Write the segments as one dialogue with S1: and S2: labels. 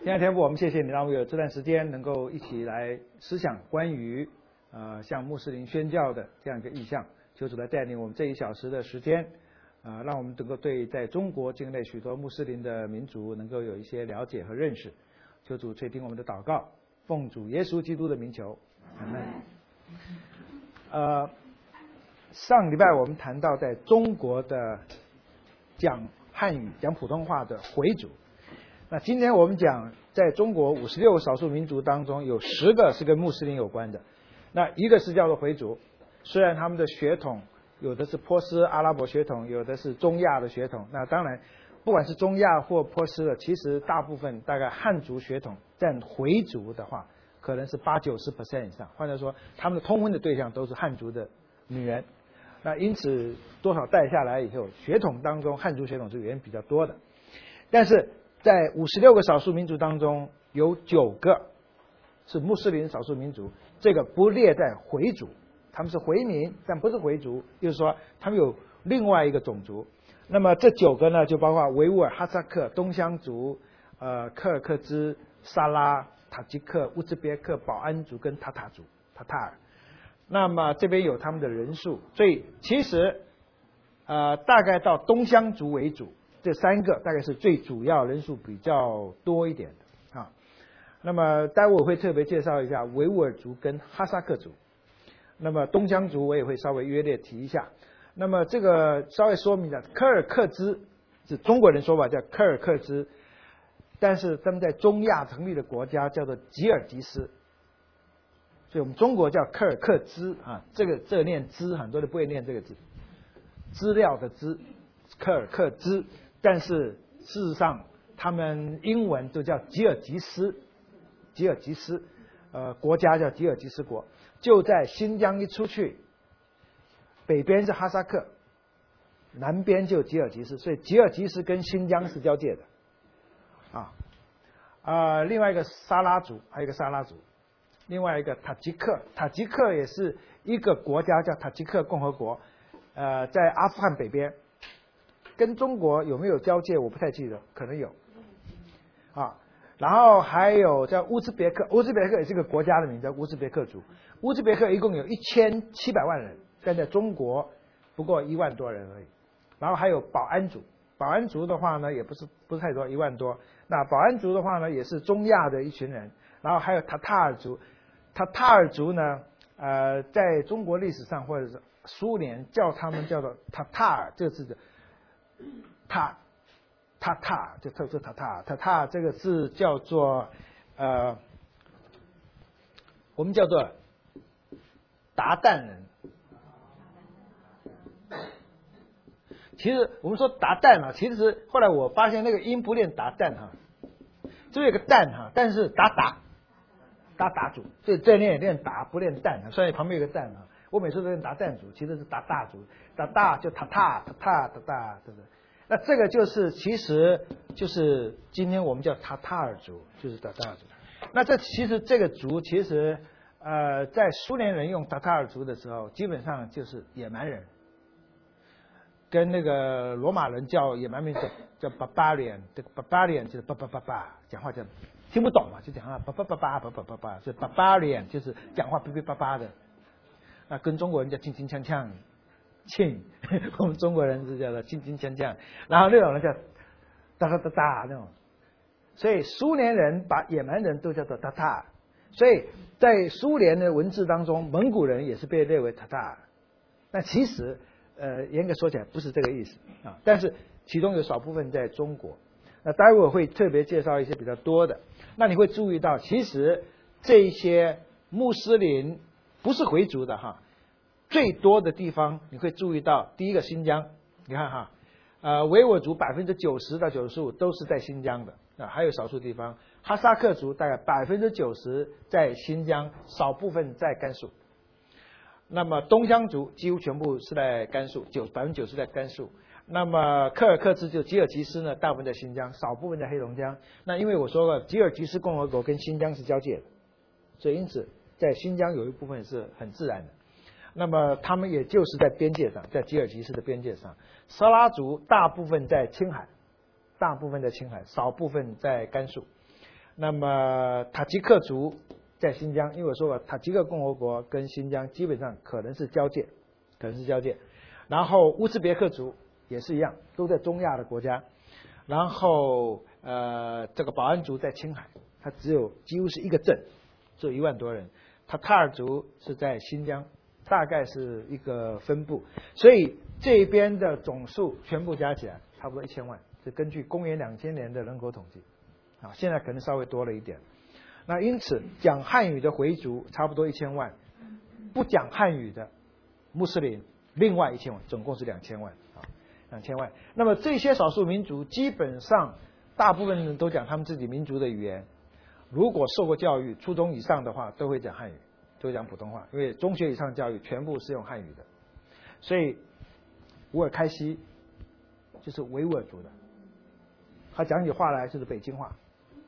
S1: 亲爱的天父，我们谢谢你让我有这段时间能够一起来思想关于向穆斯林宣教的这样一个意向。求主来带领我们这1小时的时间，让我们能够对在中国境内许多穆斯林的民族能够有一些了解和认识。求主垂听我们的祷告，奉主耶稣基督的名求，阿们。上礼拜我们谈到在中国的讲汉语、讲普通话的回族。那今天我们讲，在中国56个少数民族当中，有10个是跟穆斯林有关的。那一个是叫做回族，虽然他们的血统有的是波斯阿拉伯血统，有的是中亚的血统。那当然，不管是中亚或波斯的，其实大部分大概汉族血统占回族的话，可能是80-90% 以上。换句话说，他们的通婚的对象都是汉族的女人。那因此，多少代下来以后，血统当中汉族血统是远比较多的。但是在56个少数民族当中，有9个是穆斯林少数民族，这个不列在回族，他们是回民，但不是回族，就是说他们有另外一个种族。那么这9个呢，就包括维吾尔、哈萨克、东乡族、柯尔克孜、沙拉、塔吉克、乌兹别克、保安族跟塔塔族、塔塔尔。那么这边有他们的人数，所以其实大概到东乡族为主，这3个大概是最主要，人数比较多一点的啊。那么待会我会特别介绍一下维吾尔族跟哈萨克族。那么东乡族我也会稍微约略提一下。那么这个稍微说明一下，柯尔克孜是中国人说法叫柯尔克孜，但是他们在中亚成立的国家叫做吉尔吉斯，所以我们中国叫柯尔克孜啊，这个念孜，很多人不会念这个字，资料的资，柯尔克孜，但是事实上他们英文都叫吉尔吉斯，吉尔吉斯，国家叫吉尔吉斯国，就在新疆一出去，北边是哈萨克，南边就吉尔吉斯，所以吉尔吉斯跟新疆是交界的，另外一个沙拉族，还有一个沙拉族，另外一个塔吉克，塔吉克也是一个国家叫塔吉克共和国，在阿富汗北边，跟中国有没有交界我不太记得，可能有，然后还有叫乌兹别克，乌兹别克也是个国家的名字，叫乌兹别克族。乌兹别克一共有1700万人，但在中国不过1万多人而已。然后还有保安族，保安族的话呢也不是太多，1万多。那保安族的话呢也是中亚的一群人。然后还有塔塔尔族，塔塔尔族呢在中国历史上或者是苏联叫他们叫做塔塔尔，这个字的塔就塔塔这个字叫做我们叫做鞑靼人。其实我们说鞑靼其实后来我发现那个音不念鞑靼就有个靼但是鞑族，所以这念鞑不念靼，所以旁边有个靼我每次都念鞑靼族，其实是鞑靼族，鞑就塔塔，对不对？那这个其实就是今天我们叫塔塔尔族，就是塔塔尔族。那其实这个族其实在苏联人用塔塔尔族的时候，基本上就是野蛮人，跟那个罗马人叫野蛮民族叫 barbarian， 这个 barbarian 就是叭，讲话这样听不懂嘛，就讲话叭，所以 barbarian 就是讲话叭叭的。那跟中国人叫轻轻锵锵。我们中国人是叫做轻轻锵锵，然后那种人叫哒那种，所以苏联人把野蛮人都叫做塔塔，所以在苏联的文字当中，蒙古人也是被列为塔塔。那其实严格说起来不是这个意思但是其中有少部分在中国。那待会儿会特别介绍一些比较多的。那你会注意到，其实这一些穆斯林不是回族的最多的地方你会注意到，第一个新疆，你看维吾尔族90%到95%都是在新疆的还有少数地方，哈萨克族大概90%在新疆，少部分在甘肃。那么东乡族几乎全部是在甘肃，90%在甘肃。那么柯尔克孜就吉尔吉斯呢，大部分在新疆，少部分在黑龙江。那因为我说了，吉尔吉斯共和国跟新疆是交界的，所以因此在新疆有一部分是很自然的。那么他们也就是在边界上，在吉尔吉斯的边界上。沙拉族大部分在青海，少部分在甘肃。 那么塔吉克族在新疆，因为我说了，塔吉克共和国跟新疆基本上可能是交界，然后乌兹别克族也是一样，都在中亚的国家。然后这个保安族在青海，它几乎是一个镇，只有1万多人。塔尔族是在新疆，大概是一个分布，所以这边的总数全部加起来差不多1000万，是根据公元2000年的人口统计，啊，现在可能稍微多了一点。那因此讲汉语的回族差不多1000万，不讲汉语的穆斯林另外1000万，总共是2000万啊，2000万。那么这些少数民族基本上大部分人都讲他们自己民族的语言，如果受过教育，初中以上的话都会讲汉语，都会讲普通话，因为中学以上教育全部是用汉语的。所以乌尔开西就是维吾尔族的，他讲起话来就是北京话。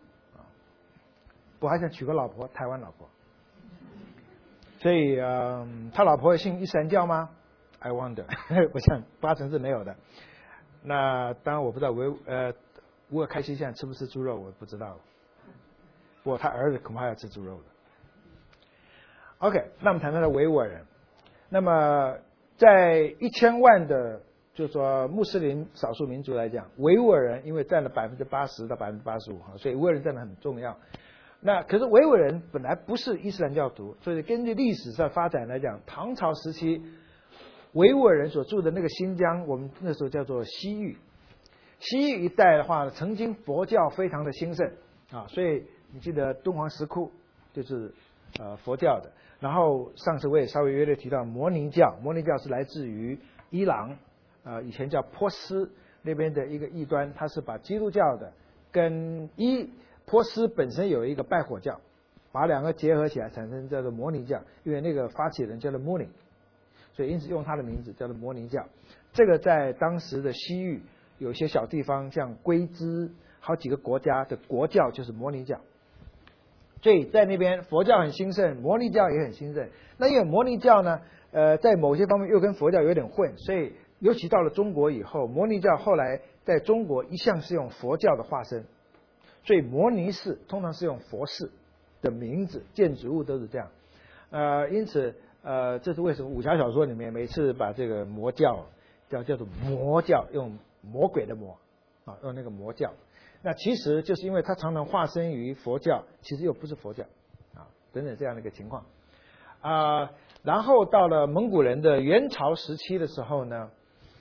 S1: 我还想娶个老婆，台湾老婆。所以他老婆信伊斯兰教吗 ？I wonder， 我想80%是没有的。那当然我不知道乌尔开西现在吃不吃猪肉，我不知道。不过他儿子恐怕要吃猪肉的。OK， 那我们谈谈维吾尔人。那么在1000万的，就是说穆斯林少数民族来讲，维吾尔人因为占了80%到85%，所以维吾尔人占得很重要。那可是维吾尔人本来不是伊斯兰教徒，所以根据历史上发展来讲，唐朝时期维吾尔人所住的那个新疆，我们那时候叫做西域。西域一带的话，曾经佛教非常的兴盛啊，所以你记得敦煌石窟就是佛教的。然后上次我也稍微约略提到摩尼教，摩尼教是来自于伊朗，以前叫波斯那边的一个异端，它是把基督教的跟波斯本身有一个拜火教，把两个结合起来产生叫做摩尼教，因为那个发起人叫做摩尼，所以因此用他的名字叫做摩尼教。这个在当时的西域有些小地方，像龟兹好几个国家的国教就是摩尼教，所以在那边佛教很兴盛，摩尼教也很兴盛。那因为摩尼教呢，在某些方面又跟佛教有点混，所以尤其到了中国以后，摩尼教后来在中国一向是用佛教的化身。所以摩尼寺通常是用佛寺的名字，建筑物都是这样。因此这是为什么武侠小说里面每次把这个魔教叫做魔教，用魔鬼的魔啊，用那个魔教。那其实就是因为它常常化身于佛教，其实又不是佛教啊，等等这样的一个情况。然后到了蒙古人的元朝时期的时候呢，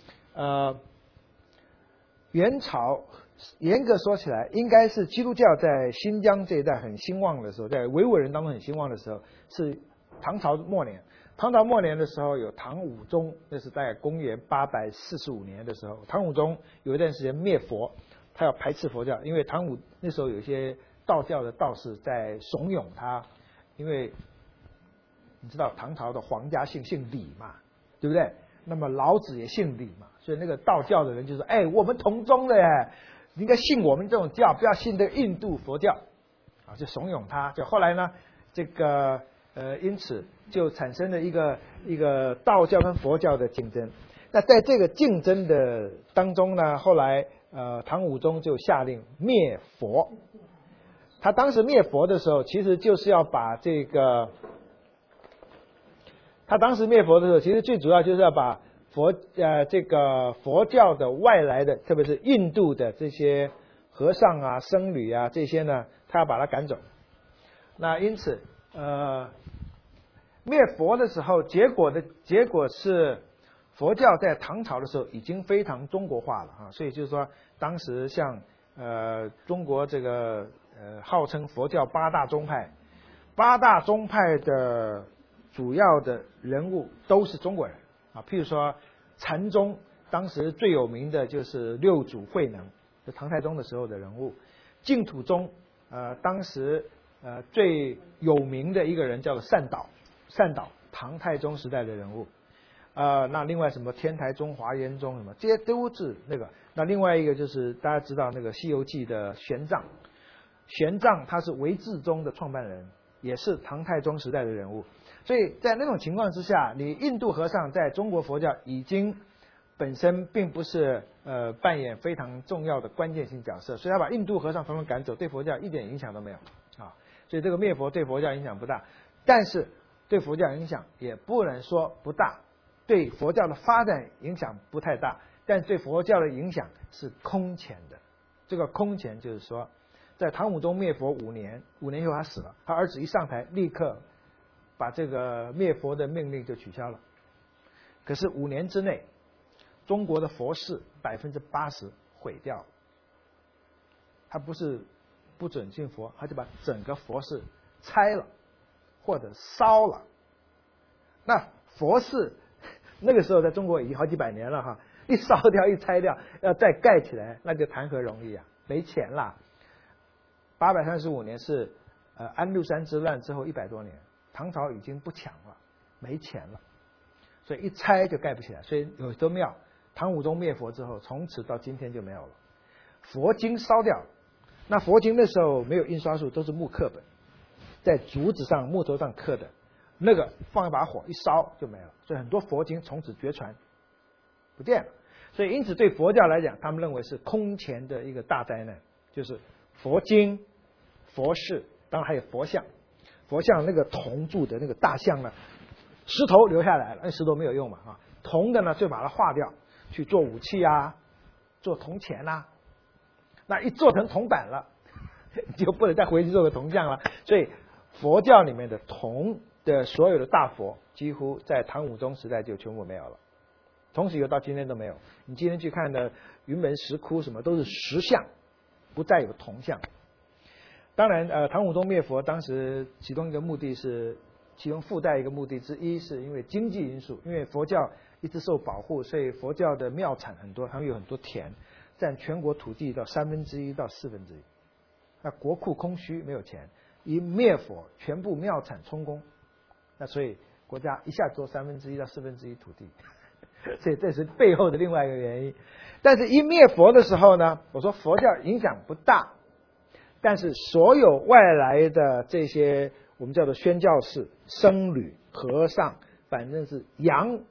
S1: 元朝严格说起来，应该是基督教在新疆这一带很兴旺的时候，在维吾尔人当中很兴旺的时候，是唐朝末年。唐朝末年的时候，有唐武宗，那是大概公元845年的时候，唐武宗有一段时间灭佛，他要排斥佛教，因为那时候有一些道教的道士在怂恿他，因为你知道唐朝的皇家姓李嘛，对不对？那么老子也姓李嘛，所以那个道教的人就说：“哎，我们同宗的耶。”应该信我们这种教，不要信这个印度佛教，啊，就怂恿他。就后来呢，这个因此就产生了一个道教跟佛教的竞争。那在这个竞争的当中呢，后来唐武宗就下令灭佛。他当时灭佛的时候，其实就是要把这个，他当时灭佛的时候，其实最主要就是要把这个佛教的外来的，特别是印度的这些和尚啊、僧侣啊这些呢，他要把他赶走。那因此灭佛的时候，结果是佛教在唐朝的时候已经非常中国化了啊，所以就是说当时像中国这个号称佛教8大宗派，8大宗派的主要的人物都是中国人。啊，譬如说禅宗，当时最有名的就是六祖慧能，是唐太宗的时候的人物。净土宗，当时最有名的一个人叫做善导，唐太宗时代的人物。那另外什么天台宗、华严宗什么，这些都是那个。那另外一个就是大家知道那个《西游记》的玄奘，他是唯智宗的创办人，也是唐太宗时代的人物。所以在那种情况之下，你印度和尚在中国佛教已经本身并不是扮演非常重要的关键性角色，所以他把印度和尚统统赶走，对佛教一点影响都没有啊。所以这个灭佛对佛教影响不大，但是对佛教影响也不能说不大，对佛教的发展影响不太大，但对佛教的影响是空前的。这个空前就是说，在唐武宗灭佛5年以后他死了，他儿子一上台立刻把这个灭佛的命令就取消了。可是5年之内，中国的佛寺80%毁掉了。他不是不准信佛，他就把整个佛寺拆了或者烧了。那佛寺那个时候在中国已经好几百年了哈，一烧掉一拆掉，要再盖起来，那就谈何容易啊！没钱啦。835年是安禄山之乱之后100多年，唐朝已经不强了，没钱了，所以一拆就盖不起来。所以有很多庙，唐武宗灭佛之后，从此到今天就没有了。佛经烧掉，那佛经那时候没有印刷术，都是木刻本，在竹子上、木头上刻的，那个放一把火一烧就没了，所以很多佛经从此绝传，不见了。所以因此对佛教来讲，他们认为是空前的一个大灾难，就是佛经、佛事，当然还有佛像。佛像那个铜铸的那个大象呢，石头留下来了，那石头没有用嘛啊，铜的呢就把它化掉，去做武器啊，做铜钱啊。那一做成铜板了，就不能再回去做个铜像了。所以佛教里面的铜的所有的大佛，几乎在唐武宗时代就全部没有了，从此以后到今天都没有。你今天去看的云门石窟什么都是石像，不再有铜像。当然唐武宗灭佛当时其中一个目的是，其中附带一个目的之一是因为经济因素，因为佛教一直受保护，所以佛教的庙产很多，他们有很多田，占全国土地到1/3到1/4。那国库空虚，没有钱，一灭佛全部庙产充公，那所以国家一下做1/3到1/4土地，所以这是背后的另外一个原因。但是一灭佛的时候呢，我说佛教影响不大，但是所有外来的这些我们叫做宣教士、僧侣、和尚，反正是洋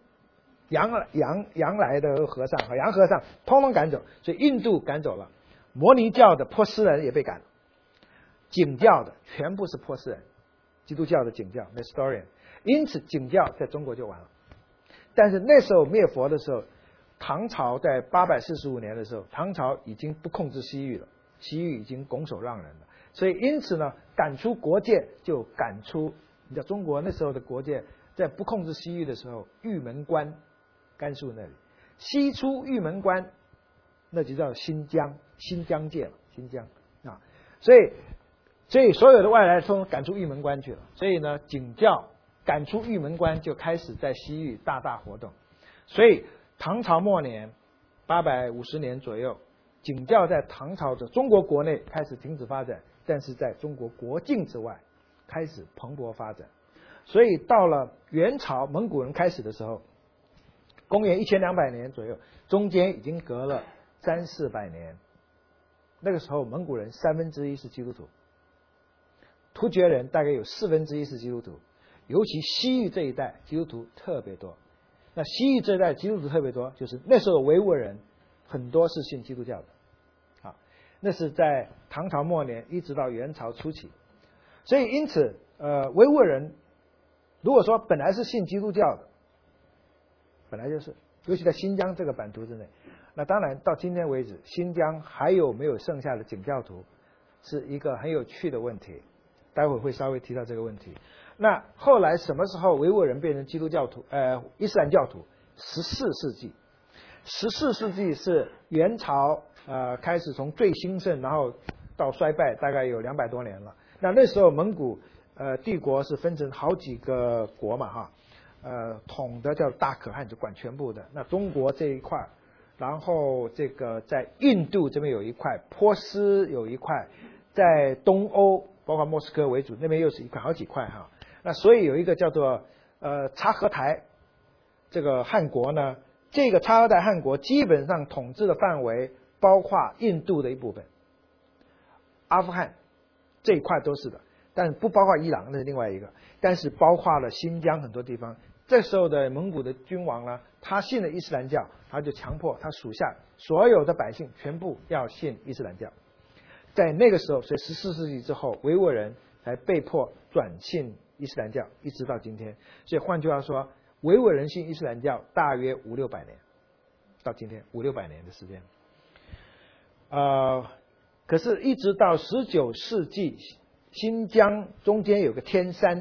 S1: 来的和尚和洋和尚通通赶走，所以印度赶走了，摩尼教的波斯人也被赶了，景教的全部是波斯人，基督教的景教 Nestorian， 因此景教在中国就完了。但是那时候灭佛的时候，唐朝在845年的时候，唐朝已经不控制西域了，西域已经拱手让人了，所以因此呢，赶出国界就赶出，你知道中国那时候的国界在不控制西域的时候，玉门关甘肃那里，西出玉门关，那就叫新疆界了，新疆啊，所以所有的外来通赶出玉门关去了，所以呢，景教赶出玉门关就开始在西域大活动，所以唐朝末年850年左右，景教在唐朝的中国国内开始停止发展，但是在中国国境之外开始蓬勃发展。所以到了元朝蒙古人开始的时候，公元1200年左右，中间已经隔了300-400年。那个时候蒙古人1/3是基督徒，突厥人大概有1/4是基督徒，尤其西域这一带基督徒特别多。那西域这一带基督徒特别多，就是那时候维吾尔人很多是信基督教的，啊，那是在唐朝末年一直到元朝初期。所以因此维吾尔人如果说本来是信基督教的，本来就是，尤其在新疆这个版图之内，那当然到今天为止，新疆还有没有剩下的景教徒是一个很有趣的问题，待会会稍微提到这个问题。那后来什么时候维吾尔人变成基督教徒伊斯兰教徒？14世纪，14世纪是元朝开始从最兴盛然后到衰败，大概有200多年了。那时候蒙古帝国是分成好几个国嘛哈，统的叫大可汗，就管全部的。那中国这一块，然后这个在印度这边有一块，波斯有一块，在东欧包括莫斯科为主，那边又是一块，好几块哈。那所以有一个叫做察合台这个汗国呢，这个察合台汗国基本上统治的范围包括印度的一部分，阿富汗这一块都是的，但不包括伊朗，那是另外一个。但是包括了新疆很多地方， 这时候的蒙古的君王呢，他信了伊斯兰教，他就强迫他属下所有的百姓全部要信伊斯兰教。在那个时候，所以14世纪之后，维吾尔人才被迫转信伊斯兰教，一直到今天。所以换句话说，维吾尔人信伊斯兰教大约500-600年，到今天500-600年的时间。可是，一直到19世纪，新疆中间有个天山，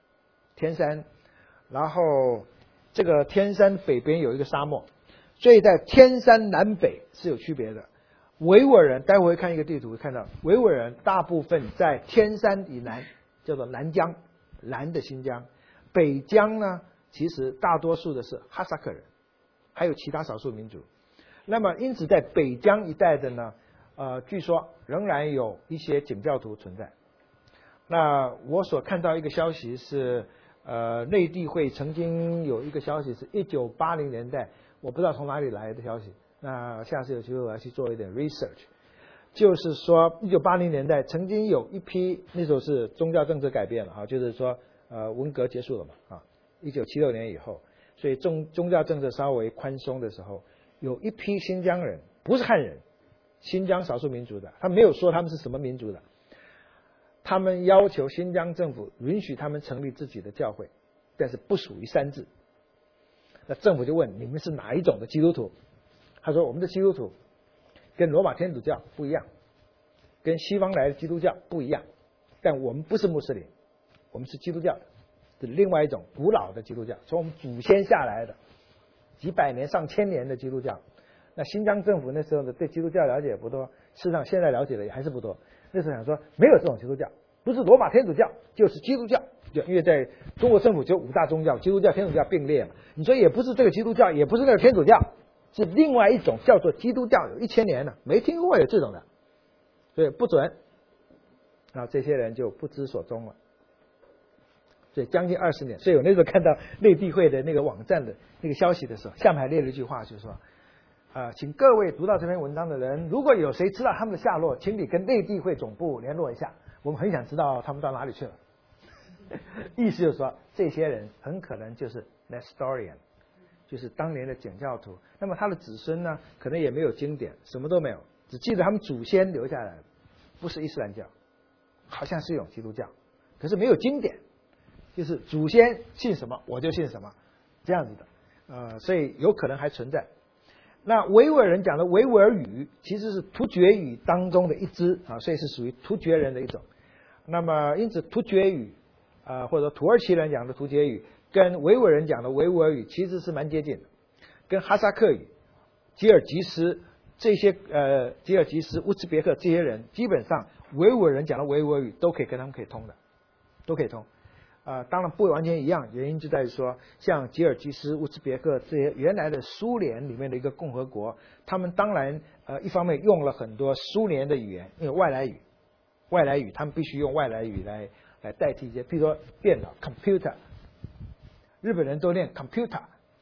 S1: 然后这个天山北边有一个沙漠，所以在天山南北是有区别的。维吾尔人，待会会看一个地图会看到，维吾尔人大部分在天山以南，叫做南疆，南的新疆。北疆呢，其实大多数的是哈萨克人，还有其他少数民族。那么因此在北疆一带的呢，据说仍然有一些景教徒存在。那我所看到一个消息是，内地会曾经有一个消息是1980年代，我不知道从哪里来的消息。那下次有机会我要去做一点 research， 就是说1980年代曾经有一批，那时候是宗教政策改变了啊，就是说文革结束了嘛啊，1976年以后，所以宗教政策稍微宽松的时候，有一批新疆人，不是汉人，新疆少数民族的，他没有说他们是什么民族的，他们要求新疆政府允许他们成立自己的教会，但是不属于三制。那政府就问你们是哪一种的基督徒？他说我们的基督徒跟罗马天主教不一样，跟西方来的基督教不一样，但我们不是穆斯林，我们是基督教，是另外一种古老的基督教，从我们祖先下来的几百年上千年的基督教。那新疆政府那时候呢，对基督教了解也不多，事实上现在了解的也还是不多。那时候想说没有这种基督教，不是罗马天主教就是基督教，因为在中国政府只有5大宗教，基督教天主教并列嘛，你说也不是这个基督教，也不是那个天主教，是另外一种叫做基督教，有1000年了，没听过有这种的，所以不准。然后这些人就不知所踪了，所以将近20年。所以我那时候看到内地会的那个网站的那个消息的时候，下面还列了一句话，就是说请各位读到这篇文章的人，如果有谁知道他们的下落，请你跟内地会总部联络一下，我们很想知道他们到哪里去了。意思就是说，这些人很可能就是 Nestorian， 就是当年的景教徒。那么他的子孙呢，可能也没有经典，什么都没有，只记得他们祖先留下来的，不是伊斯兰教，好像是一种基督教，可是没有经典，就是祖先信什么我就信什么，这样子的。所以有可能还存在。那维吾尔人讲的维吾尔语其实是突厥语当中的一支啊，所以是属于突厥人的一种。那么因此突厥语或者土耳其人讲的突厥语跟维吾尔人讲的维吾尔语其实是蛮接近的，跟哈萨克语、吉尔吉斯这些吉尔吉斯、乌兹别克这些人，基本上维吾尔人讲的维吾尔语都可以跟他们可以通的，都可以通。当然不完全一样，原因就在于说，像吉尔吉斯、乌兹别克这些原来的苏联里面的一个共和国，他们当然一方面用了很多苏联的语言，因为外来语他们必须用外来语来代替一些，譬如说电脑 computer， 日本人都念 computer，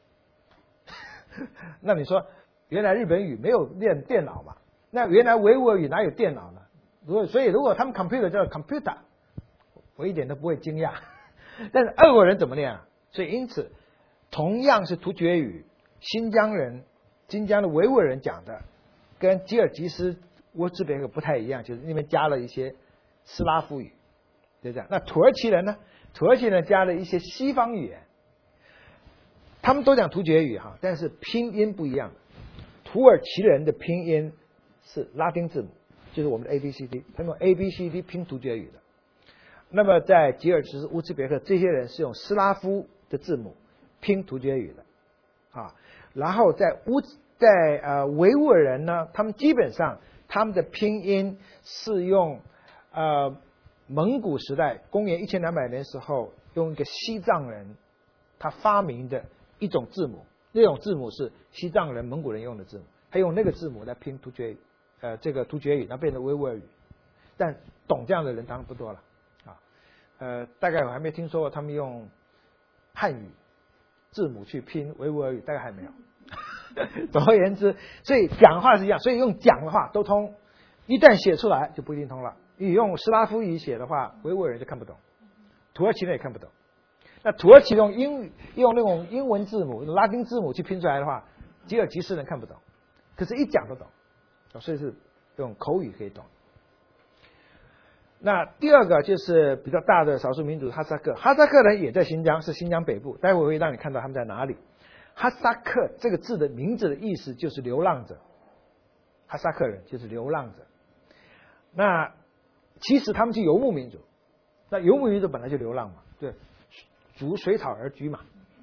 S1: 那你说原来日本语没有念电脑嘛？那原来维吾尔语哪有电脑呢？所以如果他们 computer 叫 computer， 我一点都不会惊讶。但是俄国人怎么念啊？所以因此，同样是突厥语，新疆的维吾尔人讲的，跟吉尔吉斯、乌兹别克不太一样，就是那边加了一些斯拉夫语，就这样。那土耳其人呢？土耳其人加了一些西方语言，他们都讲突厥语哈，但是拼音不一样。土耳其人的拼音是拉丁字母，就是我们的 ABCD， 他们用 ABCD 拼突厥语的。那么在吉尔吉斯、乌兹别克这些人是用斯拉夫的字母拼突厥语的然后在维吾尔人呢，他们基本上他们的拼音是用蒙古时代公元1200年时候用一个西藏人他发明的一种字母，那种字母是西藏人、蒙古人用的字母，他用那个字母来拼突厥语，这个突厥语，然后变成维吾尔语，但懂这样的人当然不多了。大概我还没听说过他们用汉语字母去拼维吾尔语，大概还没有。总而言之，所以讲话是一样，所以用讲的话都通，一旦写出来就不一定通了。你用斯拉夫语写的话，维吾尔人就看不懂，土耳其人也看不懂。 那土耳其用那种英文字母、拉丁字母去拼出来的话，吉尔吉斯人看不懂，可是一讲都懂，所以是用口语可以懂。那第二个就是比较大的少数民族哈萨克，哈萨克人也在新疆，是新疆北部，待会会让你看到他们在哪里。哈萨克这个字的名字的意思就是流浪者，哈萨克人就是流浪者。那其实他们是游牧民族，那游牧民族本来就流浪嘛，对，逐水草而居嘛。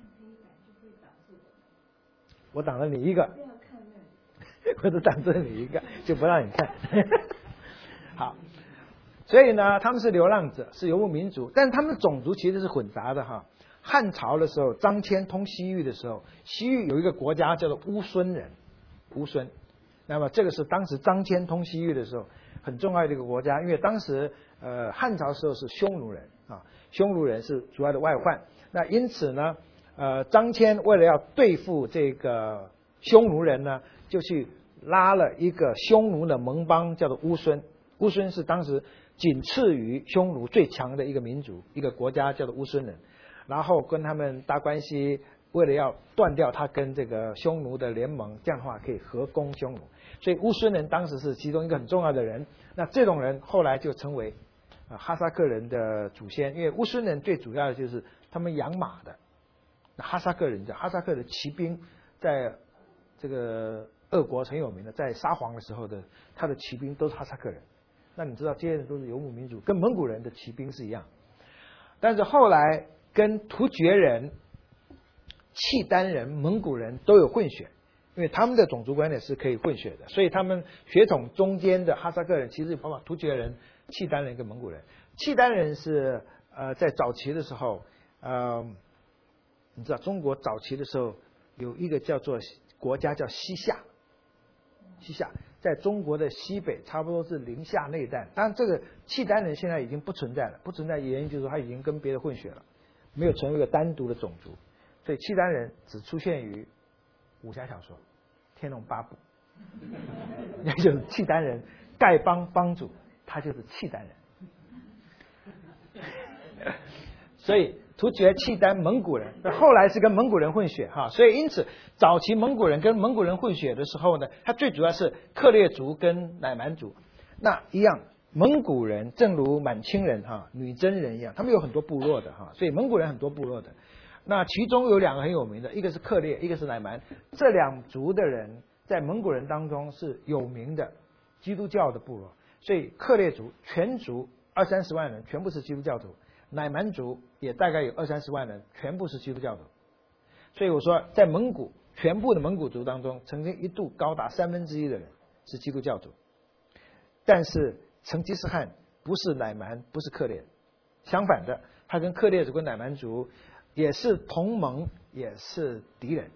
S1: 我挡了你一个，我都挡着你一个，就不让你看。好，所以呢，他们是流浪者，是游牧民族，但他们的种族其实是混杂的哈。汉朝的时候，张骞通西域的时候，西域有一个国家叫做乌孙人，乌孙。那么这个是当时张骞通西域的时候很重要的一个国家，因为当时汉朝时候是匈奴人啊，匈奴人是主要的外患。那因此呢，张骞为了要对付这个匈奴人呢，就去拉了一个匈奴的盟邦，叫做乌孙。乌孙是当时仅次于匈奴最强的一个民族，一个国家叫做乌孙人。然后跟他们搭关系，为了要断掉他跟这个匈奴的联盟，这样的话可以合攻匈奴。所以乌孙人当时是其中一个很重要的人。那这种人后来就成为哈萨克人的祖先，因为乌孙人最主要的就是他们养马的。那哈萨克人的骑兵在这个俄国很有名的，在沙皇的时候的他的骑兵都是哈萨克人。那你知道这些人都是游牧民族，跟蒙古人的骑兵是一样。但是后来跟突厥人、契丹人、蒙古人都有混血，因为他们的种族观念是可以混血的，所以他们血统中间的哈萨克人其实包括突厥人、契丹人跟蒙古人。契丹人是在早期的时候，你知道中国早期的时候有一个叫做国家叫西夏，西夏在中国的西北，差不多是宁夏那一带。当然，这个契丹人现在已经不存在了，不存在原因就是说他已经跟别的混血了。没有成为一个单独的种族，所以契丹人只出现于武侠小说《天龙八部》，那就是契丹人，丐帮帮主，他就是契丹人。所以突厥、契丹、蒙古人，后来是跟蒙古人混血哈，所以因此早期蒙古人跟蒙古人混血的时候呢，他最主要是克烈族跟乃蛮族，那一样。蒙古人正如满清人女真人一样，他们有很多部落的所以蒙古人很多部落的。那其中有两个很有名的，一个是克烈，一个是乃蛮。这两族的人在蒙古人当中是有名的基督教的部落，所以克烈族全族20-30万人全部是基督教徒，乃蛮族也大概有20-30万人全部是基督教徒。所以我说，在蒙古全部的蒙古族当中，曾经一度高达1/3的人是基督教徒，但是成吉思汗不是乃蛮，不是克烈，相反的，他跟克烈族跟乃蛮族也是同盟，也是敌人。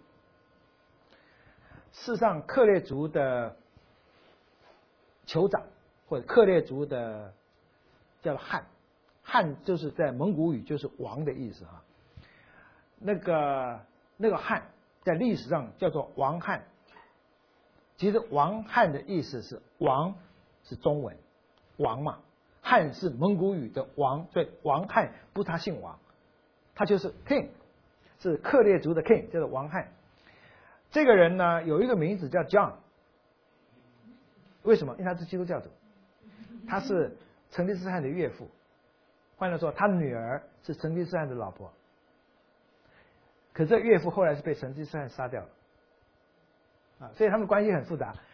S1: 事实上，克烈族的酋长或者克烈族的叫汗，汗就是在蒙古语就是王的意思那个汗在历史上叫做王汗。其实王汗的意思是王是中文。王嘛，汉是蒙古语的王，所以王汉不是他姓王，他就是 king， 是克烈族的 king， 叫做王汉。这个人呢有一个名字叫 John， 为什么？因为他是基督教徒，他是成吉思汗的岳父，换句话说，他女儿是成吉思汗的老婆。可是这岳父后来是被成吉思汗杀掉了，所以他们关系很复杂。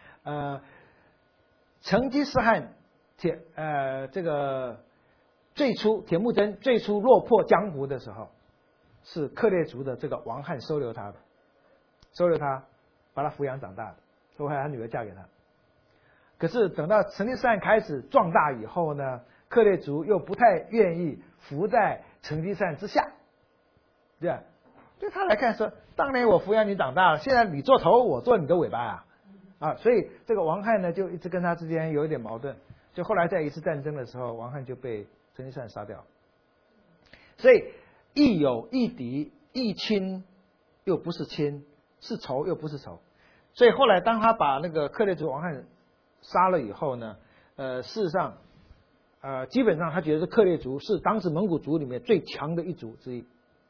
S1: 成吉思汗这个最初铁木真最初落魄江湖的时候，是克烈族的这个王汉收留他，把他抚养长大的，后来他女儿嫁给他。可是等到成吉思汗开始壮大以后呢，克烈族又不太愿意服在成吉思汗之下，对吧？对他来看说，当年我抚养你长大了，现在你做头，我做你的尾巴所以这个王汉呢就一直跟他之间有一点矛盾。就后来在一次战争的时候，王汉就被成吉思汗杀掉。所以亦友亦敌，亦亲又不是亲，是仇又不是仇。所以后来当他把那个克烈族王汉杀了以后呢，事实上基本上他觉得克烈族是当时蒙古族里面最强的一族之一，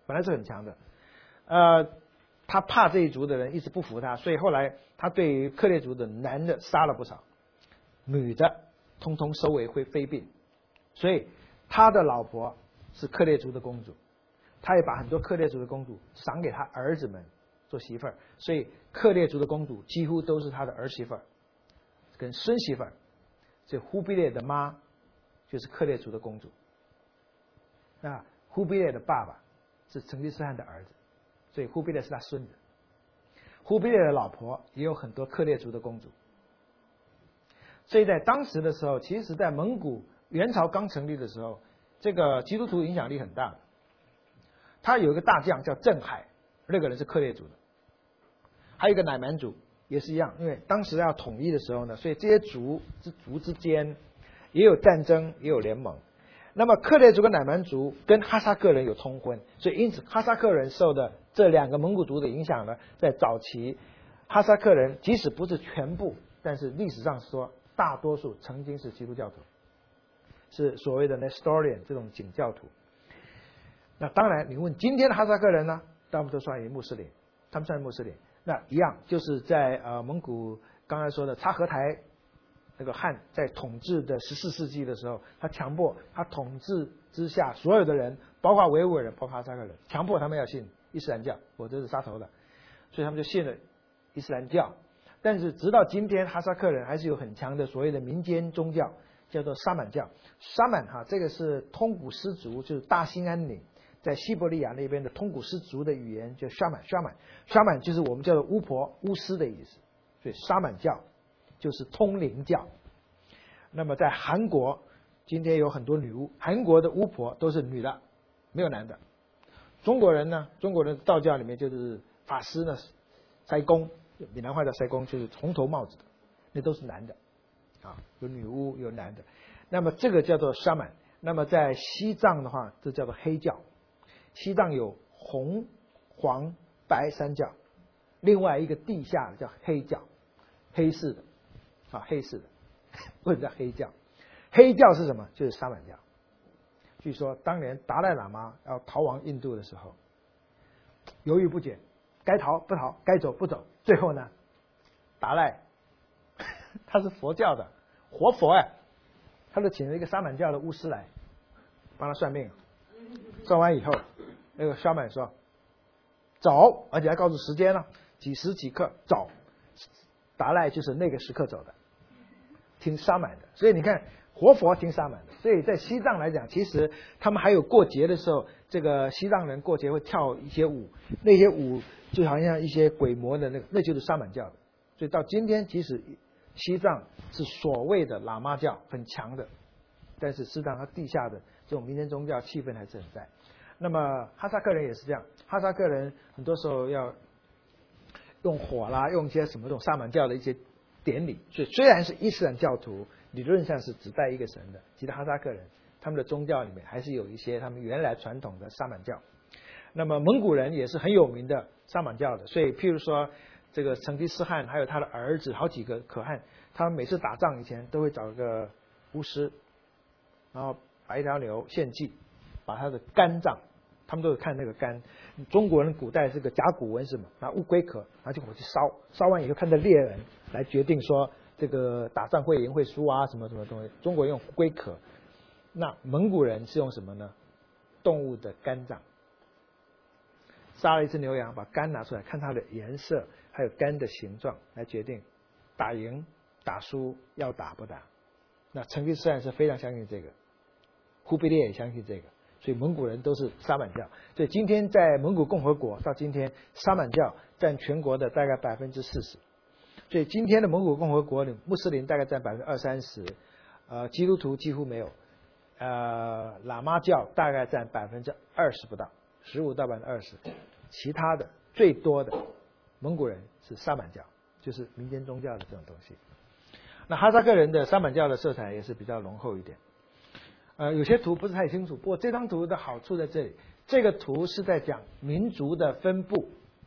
S1: 本来是很强的。他怕这一族的人一直不服他，所以后来他对于克烈族的男的杀了不少，女的通通收为妃嫔。所以他的老婆是克烈族的公主，他也把很多克烈族的公主赏给他儿子们做媳妇儿，所以克烈族的公主几乎都是他的儿媳妇儿跟孙媳妇儿。所以忽必烈的妈就是克烈族的公主。那忽必烈的爸爸是成吉思汗的儿子，所以忽必烈是他孙子。忽必烈的老婆也有很多克烈族的公主。所以在当时的时候，其实在蒙古元朝刚成立的时候，这个基督徒影响力很大。他有一个大将叫镇海，那个人是克烈族的。还有一个乃蛮族也是一样，因为当时要统一的时候呢，所以这些族之间也有战争，也有联盟。那么克烈族跟乃蛮族跟哈萨克人有通婚，所以因此哈萨克人受的这两个蒙古族的影响呢，在早期哈萨克人即使不是全部，但是历史上说大多数曾经是基督教徒，是所谓的 Nestorian 这种景教徒。那当然你问今天的哈萨克人呢，大部分都算为穆斯林，他们算为穆斯林。那一样就是在蒙古刚才说的察合台那个汉在统治的14世纪的时候，他强迫他统治之下所有的人，包括维吾尔人，包括哈萨克人，强迫他们要信伊斯兰教，否则是杀头的，所以他们就信了伊斯兰教。但是直到今天，哈萨克人还是有很强的所谓的民间宗教，叫做沙满教。沙满这个是通古斯族，就是大兴安岭在西伯利亚那边的通古斯族的语言，叫沙满。沙满就是我们叫做巫婆、巫师的意思，所以沙满教就是通灵教。那么在韩国，今天有很多女巫，韩国的巫婆都是女的，没有男的。中国人呢，中国的道教里面就是法师呢，塞公，闽南话叫塞公，就是红头帽子的，那都是男的，有女巫有男的。那么这个叫做沙满。那么在西藏的话，这叫做黑教。西藏有红、黄、白三教，另外一个地下的叫黑教，黑市的，黑市的，为什么叫黑教？黑教是什么？就是沙满教。据说当年达赖喇嘛要逃亡印度的时候，犹豫不决，该逃不逃，该走不走，最后呢，达赖他是佛教的活佛他就请了一个沙满教的巫师来帮他算命，算完以后，那个沙满说走，而且还告诉时间了，几时几刻走。达赖就是那个时刻走的，听沙满的。所以你看，活佛听沙满的。所以在西藏来讲，其实他们还有过节的时候，这个西藏人过节会跳一些舞，那些舞就好像一些鬼魔的那就是沙满教的。所以到今天，即使西藏是所谓的喇嘛教很强的，但是事实上它地下的这种民间宗教气氛还是很在。那么哈萨克人也是这样，哈萨克人很多时候要用火啦，用一些什么这种萨满教的一些典礼，所以虽然是伊斯兰教徒，理论上是只拜一个神的，其实哈萨克人他们的宗教里面还是有一些他们原来传统的萨满教。那么蒙古人也是很有名的萨满教的，所以譬如说这个成吉思汗还有他的儿子好几个可汗，他们每次打仗以前都会找一个巫师，然后把一条牛献祭，把他的肝脏，他们都有看那个肝。中国人古代是个甲骨文是什么？拿乌龟壳拿去火去烧，烧完以后看着猎人来决定说这个打仗会赢会输啊，什么什么东西。中国人用龟壳，那蒙古人是用什么呢？动物的肝脏。杀了一只牛羊，把肝拿出来，看它的颜色，还有肝的形状，来决定打赢打输，要打不打。那成吉思汗是非常相信这个，忽必烈也相信这个，所以蒙古人都是沙满教。所以今天在蒙古共和国到今天，沙满教占全国的大概40%。所以今天的蒙古共和国里，穆斯林大概占20-30%，基督徒几乎没有，喇嘛教大概占20%不到，15%到20%。其他的最多的蒙古人是沙满教，就是民间宗教的这种东西。那哈萨克人的沙满教的色彩也是比较浓厚一点。有些图不是太清楚，不过这张图的好处在这里，这个图是在讲民族的分布。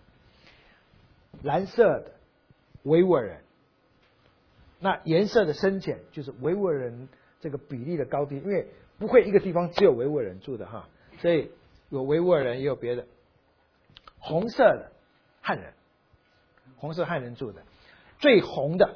S1: 蓝色的维吾尔人，那颜色的深浅就是维吾尔人这个比例的高低，因为不会一个地方只有维吾尔人住的哈，所以有维吾尔人，也有别的。红色的汉人，红色汉人住的，最红的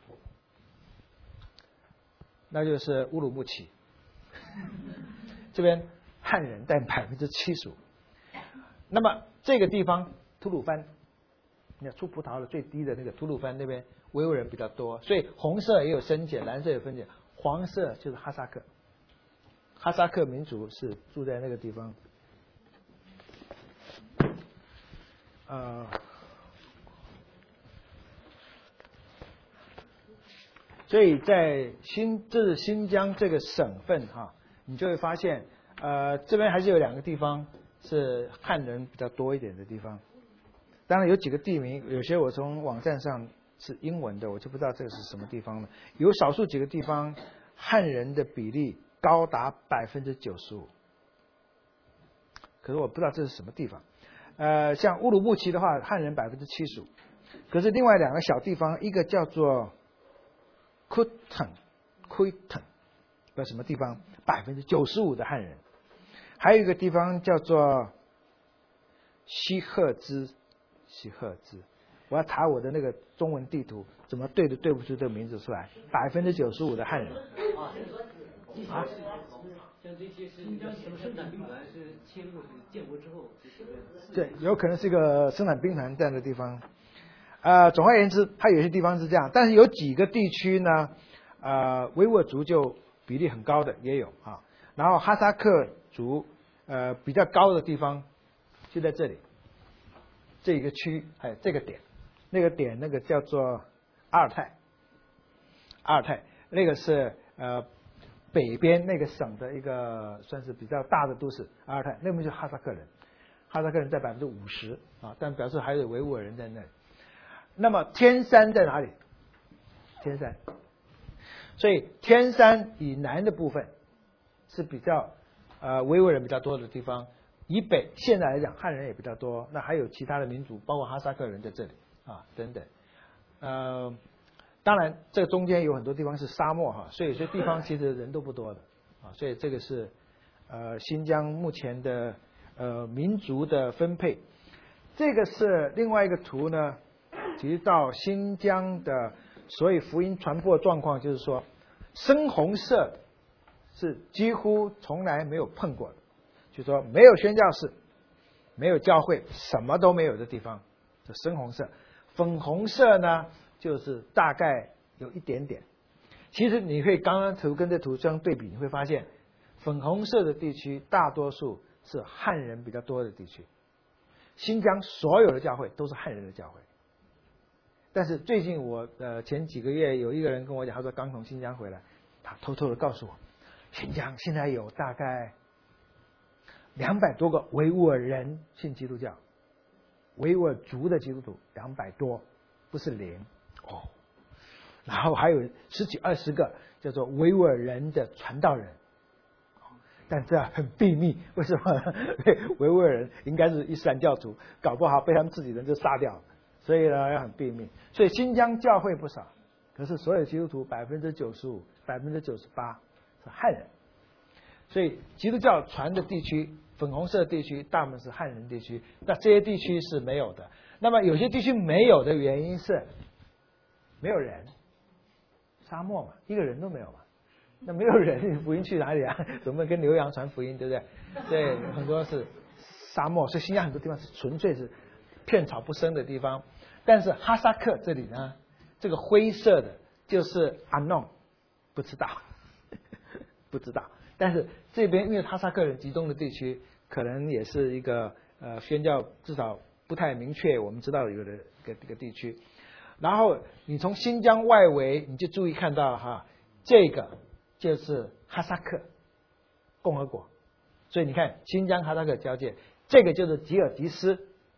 S1: 那就是乌鲁木齐，这边汉人占75%。那么这个地方吐鲁番，你看出葡萄的最低的那个吐鲁番那边维吾尔人比较多，所以红色也有深浅，蓝色也有分浅，黄色就是哈萨克。哈萨克民族是住在那个地方。所以在这是新疆这个省份哈，你就会发现，这边还是有2个地方是汉人比较多一点的地方。当然有几个地名，有些我从网站上是英文的，我就不知道这个是什么地方了。有少数几个地方汉人的比例高达95%，可是我不知道这是什么地方。像乌鲁木齐的话，汉人75%，可是另外2个小地方，一个叫做库腾，不知道什么地方，95%的汉人，还有一个地方叫做西赫兹，我要查我的那个中文地图，怎么对不出这个名字出来？95%的汉人。啊？
S2: 像这些是生产兵团是迁入建国之后，
S1: 对，有可能是一个生产兵团这样的地方。总而言之，它有些地方是这样，但是有几个地区呢，维吾尔族就比例很高的也有啊。然后哈萨克族比较高的地方就在这里，这一个区还有这个点，那个点那个叫做阿尔泰，那个是北边那个省的一个算是比较大的都市，阿尔泰那边就是哈萨克人，在50%啊，但表示还有维吾尔人在那里。那么天山在哪里？天山，所以天山以南的部分是比较维吾尔人比较多的地方，以北现在来讲汉人也比较多，那还有其他的民族，包括哈萨克人在这里啊等等。当然这个中间有很多地方是沙漠哈，所以这地方其实人都不多的啊，所以这个是新疆目前的民族的分配。这个是另外一个图呢，提到新疆的所谓福音传播状况，就是说深红色是几乎从来没有碰过的，就是说没有宣教士，没有教会，什么都没有的地方，这深红色。粉红色呢就是大概有一点点。其实你会刚刚图跟这图相对比，你会发现粉红色的地区大多数是汉人比较多的地区。新疆所有的教会都是汉人的教会，但是最近我前几个月有一个人跟我讲，他说刚从新疆回来，他偷偷的告诉我，新疆现在有大概200多个维吾尔人信基督教，维吾尔族的基督徒200多，不是0哦。然后还有10几20个叫做维吾尔人的传道人，但这很秘密，为什么？维吾尔人应该是伊斯兰教徒，搞不好被他们自己人就杀掉了，所以呢要很秘密。所以新疆教会不少，可是所有基督徒95%、98%是汉人，所以基督教传的地区，粉红色地区大部分是汉人地区，那这些地区是没有的。那么有些地区没有的原因是没有人，沙漠嘛，一个人都没有嘛。那没有人，福音去哪里啊？怎么跟牛羊传福音，对不对？对，很多是沙漠，所以新疆很多地方是纯粹是片草不生的地方。但是哈萨克这里呢，这个灰色的就是unknown，不知道，不知道。但是这边因为哈萨克人集中的地区，可能也是一个宣教至少不太明确，我们知道有的一个地区。然后你从新疆外围，你就注意看到哈，这个就是哈萨克共和国，所以你看新疆哈萨克交界，这个就是吉尔吉斯，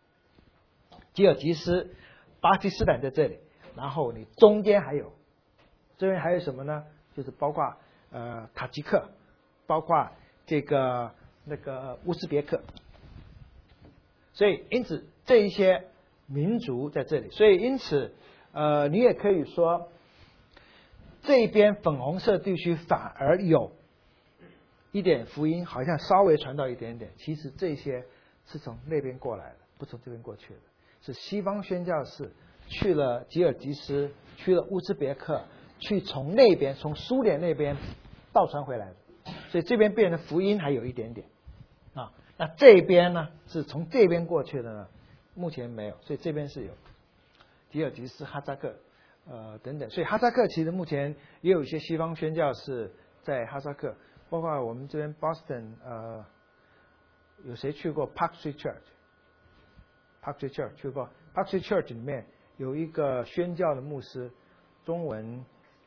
S1: 巴基斯坦在这里，然后你中间还有，这边还有什么呢？就是包括塔吉克，包括这个那个乌兹别克，所以因此这一些民族在这里，所以因此你也可以说。这边粉红色地区反而有一点福音好像稍微传到一点点，其实这些是从那边过来的，不从这边过去的，是西方宣教士去了吉尔吉斯，去了乌兹别克，去从那边从苏联那边倒传回来的，所以这边变成福音还有一点点啊。那这边呢是从这边过去的呢，目前没有，所以这边是有吉尔吉斯、哈萨克等等，所以哈萨克其实目前也有一些西方宣教士在哈萨克，包括我们这边 Boston 有谁去过 Park Street Church？Park Street Church 去过 ，Park Street Church 里面有一个宣教的牧师，中文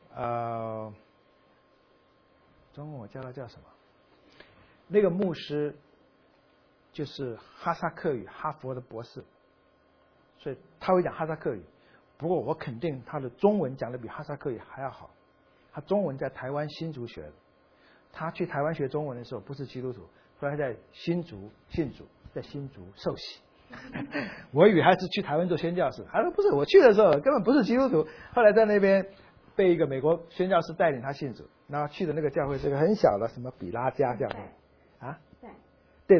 S1: 我叫他叫什么？那个牧师就是哈萨克语哈佛的博士，所以他会讲哈萨克语。不过我肯定他的中文讲的比哈萨克语还要好。他中文在台湾新竹学的，他去台湾学中文的时候不是基督徒，后来在新竹信主，在新竹受洗。我以为他是去台湾做宣教士，他说不是，我去的时候根本不是基督徒，后来在那边被一个美国宣教士带领他信主，然后去的那个教会是个很小的什么比拉加教会啊，对，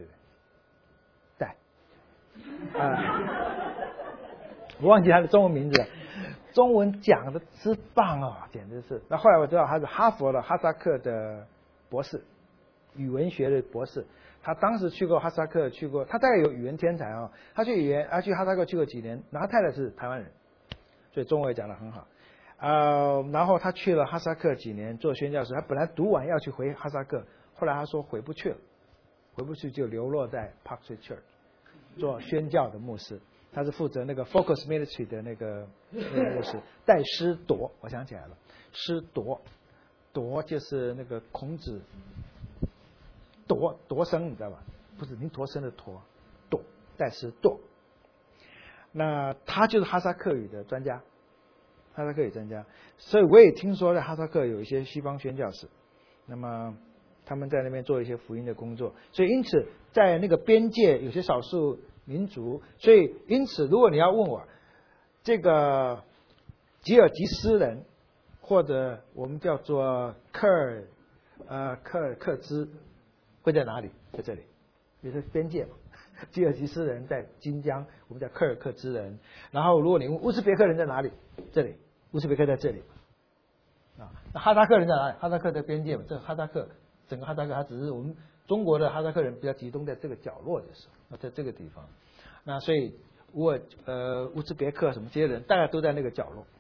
S1: 我忘记他的中文名字了，中文讲的之棒哦，简直是。那后来我知道他是哈佛的哈萨克的博士，语文学的博士。他当时去过哈萨克，他大概有语言天才哦。他去哈萨克去过几年，然后他太太是台湾人，所以中文也讲得很好。然后他去了哈萨克几年做宣教士，他本来读完要去回哈萨克，后来他说回不去了，回不去就流落在 Park Street Church 做宣教的牧师。他是负责那个 Focus Ministry 的那个牧师，戴师铎，我想起来了，师铎，铎就是那个孔子。铎生你知道吧？不是您驼生的驼，铎，戴师铎。那他就是哈萨克语的专家，哈萨克语专家。所以我也听说在哈萨克有一些西方宣教士，那么他们在那边做一些福音的工作。所以因此在那个边界有些少数民族，所以因此如果你要问我这个吉尔吉斯人或者我们叫做科尔兹会在哪里？在这里，也是边界嘛。吉尔吉斯人在金疆，我们叫科尔克孜人。然后如果你问乌兹别克人在哪里？这里，乌兹别克在这里。那哈萨克人在哪里？哈萨克在边界嘛。这哈萨克整个哈萨克，它只是我们中国的哈萨克人比较集中在这个角落的时候，在这个地方。那所以乌兹别克什么这些人，大概都在那个角落。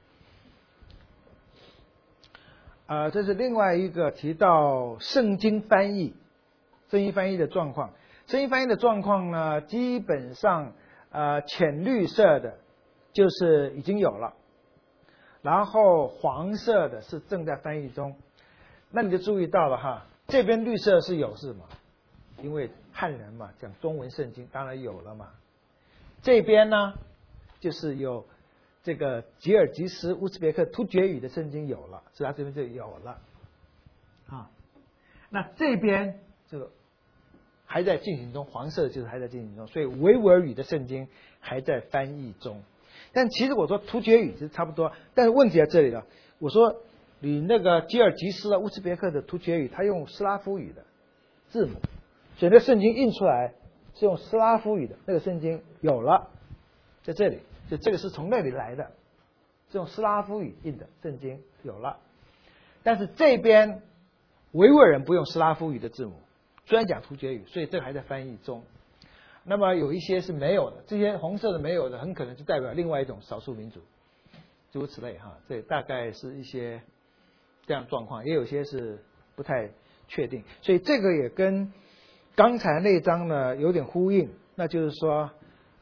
S1: 这是另外一个提到圣经翻译的状况。圣经翻译的状况呢，基本上浅绿色的就是已经有了，然后黄色的是正在翻译中。那你就注意到了哈，这边绿色是有是吗？因为汉人嘛，讲中文圣经当然有了嘛。这边呢，就是有这个吉尔吉斯乌兹别克突厥语的圣经有了，所以它这边就有了啊。那这边这个还在进行中，黄色就是还在进行中，所以维吾尔语的圣经还在翻译中。但其实我说突厥语是差不多，但是问题在这里了。我说你那个吉尔吉斯乌兹别克的突厥语，它用斯拉夫语的字母，所以那圣经印出来是用斯拉夫语的，那个圣经有了，在这里，就这个是从那里来的，是用斯拉夫语印的圣经有了。但是这边维吾尔人不用斯拉夫语的字母，虽然讲突厥语，所以这个还在翻译中。那么有一些是没有的，这些红色的没有的，很可能是代表另外一种少数民族，诸如此类哈。这大概是一些这样状况，也有些是不太确定。所以这个也跟刚才那章呢有点呼应，那就是说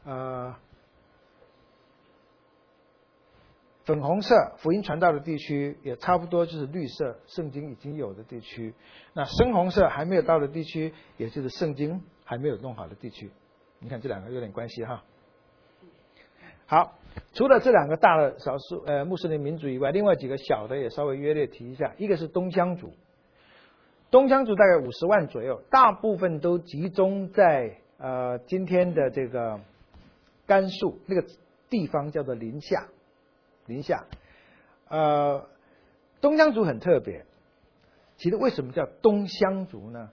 S1: 粉红色福音传道的地区也差不多就是绿色圣经已经有的地区，那深红色还没有到的地区，也就是圣经还没有弄好的地区。你看这两个有点关系哈。好，除了这两个大的少数穆斯林民族以外，另外几个小的也稍微约略提一下。一个是东乡族，东乡族大概50万左右，大部分都集中在今天的这个甘肃那个地方叫做临夏。东乡族很特别， 其实为什么叫东乡族呢？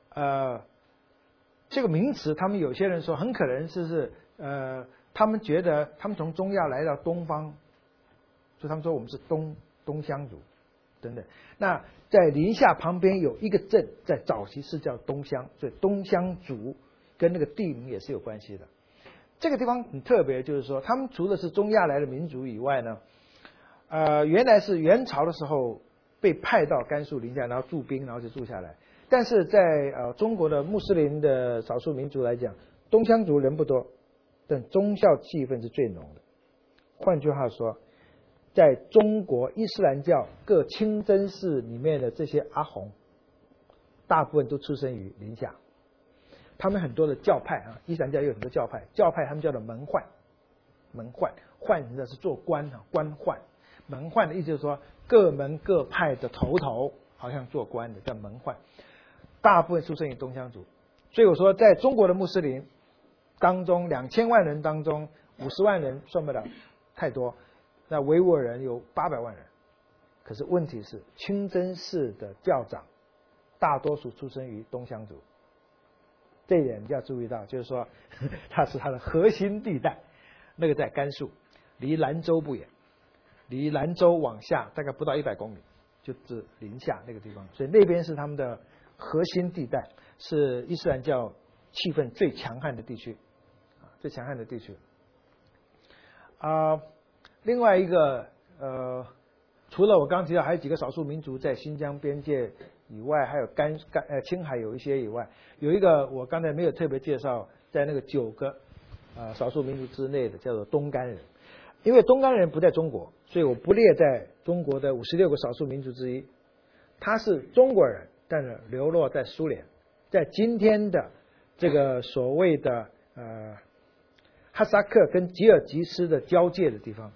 S1: 这个名词，他们有些人说很可能他们觉得他们从中亚来到东方，所以他们说我们是东乡族等等。那在临夏旁边有一个镇，在早期是叫东乡，所以东乡族跟那个地名也是有关系的。这个地方很特别，就是说他们除了是中亚来的民族以外呢，原来是元朝的时候被派到甘肃临夏，然后驻兵，然后就住下来。但是在中国的穆斯林的少数民族来讲，东乡族人不多，但宗教气氛是最浓的。换句话说，在中国伊斯兰教各清真寺里面的这些阿訇，大部分都出生于临夏。他们很多的教派啊，伊斯兰教有很多教派他们叫做门宦，宦的是做官啊，官宦。门宦的意思就是说，各门各派的头好像做官的叫门宦，大部分出生于东乡族。所以我说，在中国的穆斯林当中，2000万人当中，50万人算不了太多，那维吾尔人有800万人。可是问题是，清真寺的教长大多数出生于东乡族，这一点要注意到，就是说它是它的核心地带，那个在甘肃，离兰州不远，离兰州往下大概不到100公里，就指临夏那个地方，所以那边是他们的核心地带，是伊斯兰教气氛最强悍的地区，最强悍的地区。另外一个除了我刚提到还有几个少数民族在新疆边界以外，还有青海有一些以外，有一个我刚才没有特别介绍，在那个9个少数民族之内的叫做东干人。因为东干人不在中国，所以我不列在中国的56个少数民族之一。他是中国人，但是流落在苏联，在今天的这个所谓的哈萨克跟吉尔吉斯的交界的地方。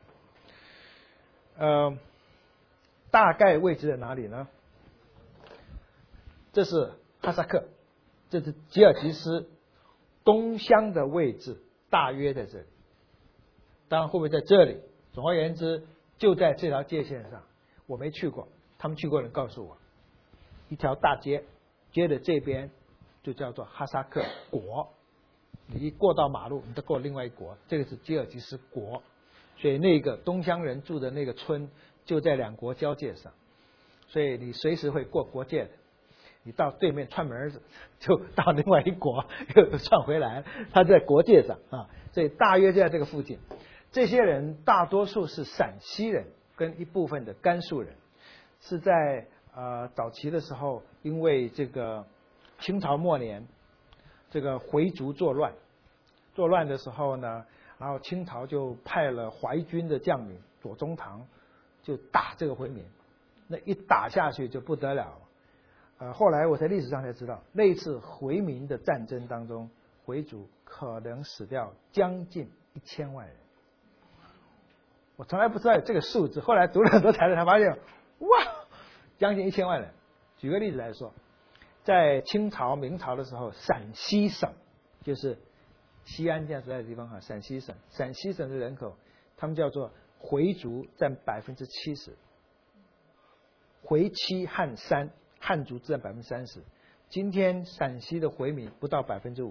S1: 大概位置在哪里呢？这是哈萨克，这是吉尔吉斯，东乡的位置大约在这里。当然会不会在这里？总而言之，就在这条界线上。我没去过，他们去过的人告诉我，一条大街，街的这边就叫做哈萨克国。你一过到马路，你再过另外一国，这个是吉尔吉斯国。所以那个东乡人住的那个村就在2国交界上，所以你随时会过国界的。你到对面串门子，就到另外一国又串回来，他在国界上啊，所以大约就在这个附近。这些人大多数是陕西人跟一部分的甘肃人，是在早期的时候，因为这个清朝末年这个回族作乱的时候呢，然后清朝就派了淮军的将领左宗棠就打这个回民，那一打下去就不得了了。后来我在历史上才知道，那一次回民的战争当中，回族可能死掉将近1000万人。我从来不知道有这个数字，后来读了很多材料才发现，哇，将近1000万人。举个例子来说，在清朝、明朝的时候，陕西省就是西安这样所在的地方哈，陕西省的人口，他们叫做回族占70%，回七汉三，汉族占30%。今天陕西的回民不到5%，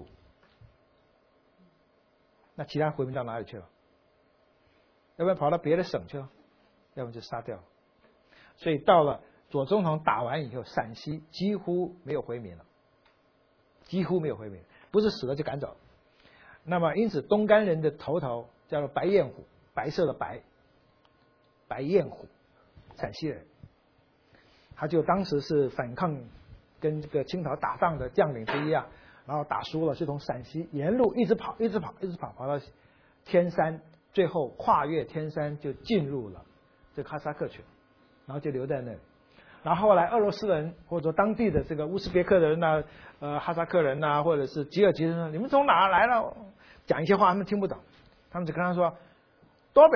S1: 那其他回民到哪里去了？要不然跑到别的省去了，要不然就杀掉了。所以到了左宗棠打完以后，陕西几乎没有回民了，几乎没有回民，不是死了就赶走。那么因此东干人的头叫做白彦虎，白色的白彦虎，陕西人，他就当时是反抗跟这个清朝打仗的将领之一啊，然后打输了，就从陕西沿路一直跑到天山，最后跨越天山就进入了这个哈萨克去，然后就留在那里。然后后来俄罗斯人或者说当地的这个乌兹别克人呐、哈萨克人呐、或者是吉尔吉斯人，你们从哪来了？讲一些话他们听不懂，他们只跟他说东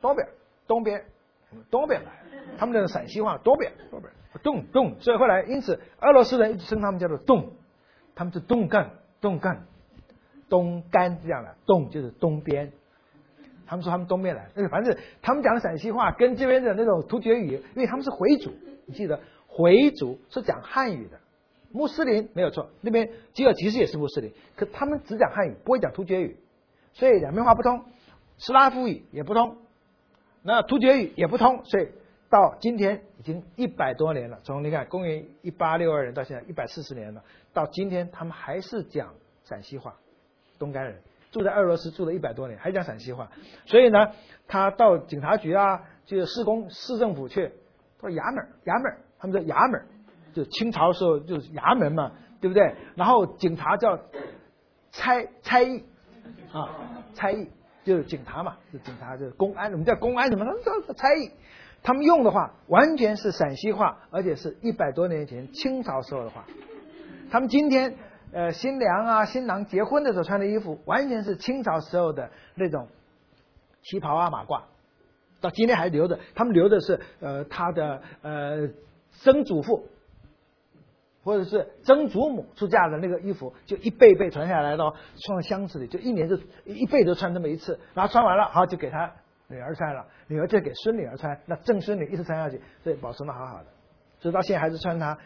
S1: 边来，他们的陕西话东边，东，所以后来因此俄罗斯人一直称他们叫做东，他们是东干东干这样的，东就是东边。他们说他们东边来，反正他们讲的陕西话跟这边的那种突厥语，因为他们是回族，你记得回族是讲汉语的，穆斯林没有错，那边吉尔吉斯也是穆斯林，可他们只讲汉语，不会讲突厥语，所以两边话不通，斯拉夫语也不通，那突厥语也不通，所以到今天已经100多年了，从你看公元1862年到现在140年了，到今天他们还是讲陕西话，东干人住在俄罗斯住了100多年，还讲陕西话，所以呢，他到警察局啊，就市政府去，到衙门，他们叫衙门，就清朝时候就是衙门嘛，对不对？然后警察叫差役啊，差役就是警察嘛，就警察就是公安，我们叫公安什么？他们叫差役。他们用的话完全是陕西话，而且是100多年前清朝时候的话。他们今天新娘啊新郎结婚的时候穿的衣服，完全是清朝时候的那种旗袍啊马褂，到今天还留着。他们留的是他的曾祖父或者是曾祖母出嫁的那个衣服，就一辈辈传下来到放箱子里，就一年就一辈都穿这么一次，然后穿完了好就给他女儿穿了，女儿就给孙女儿穿，那正孙女一直穿下去，所以保存的好好的，所以到现在还是穿他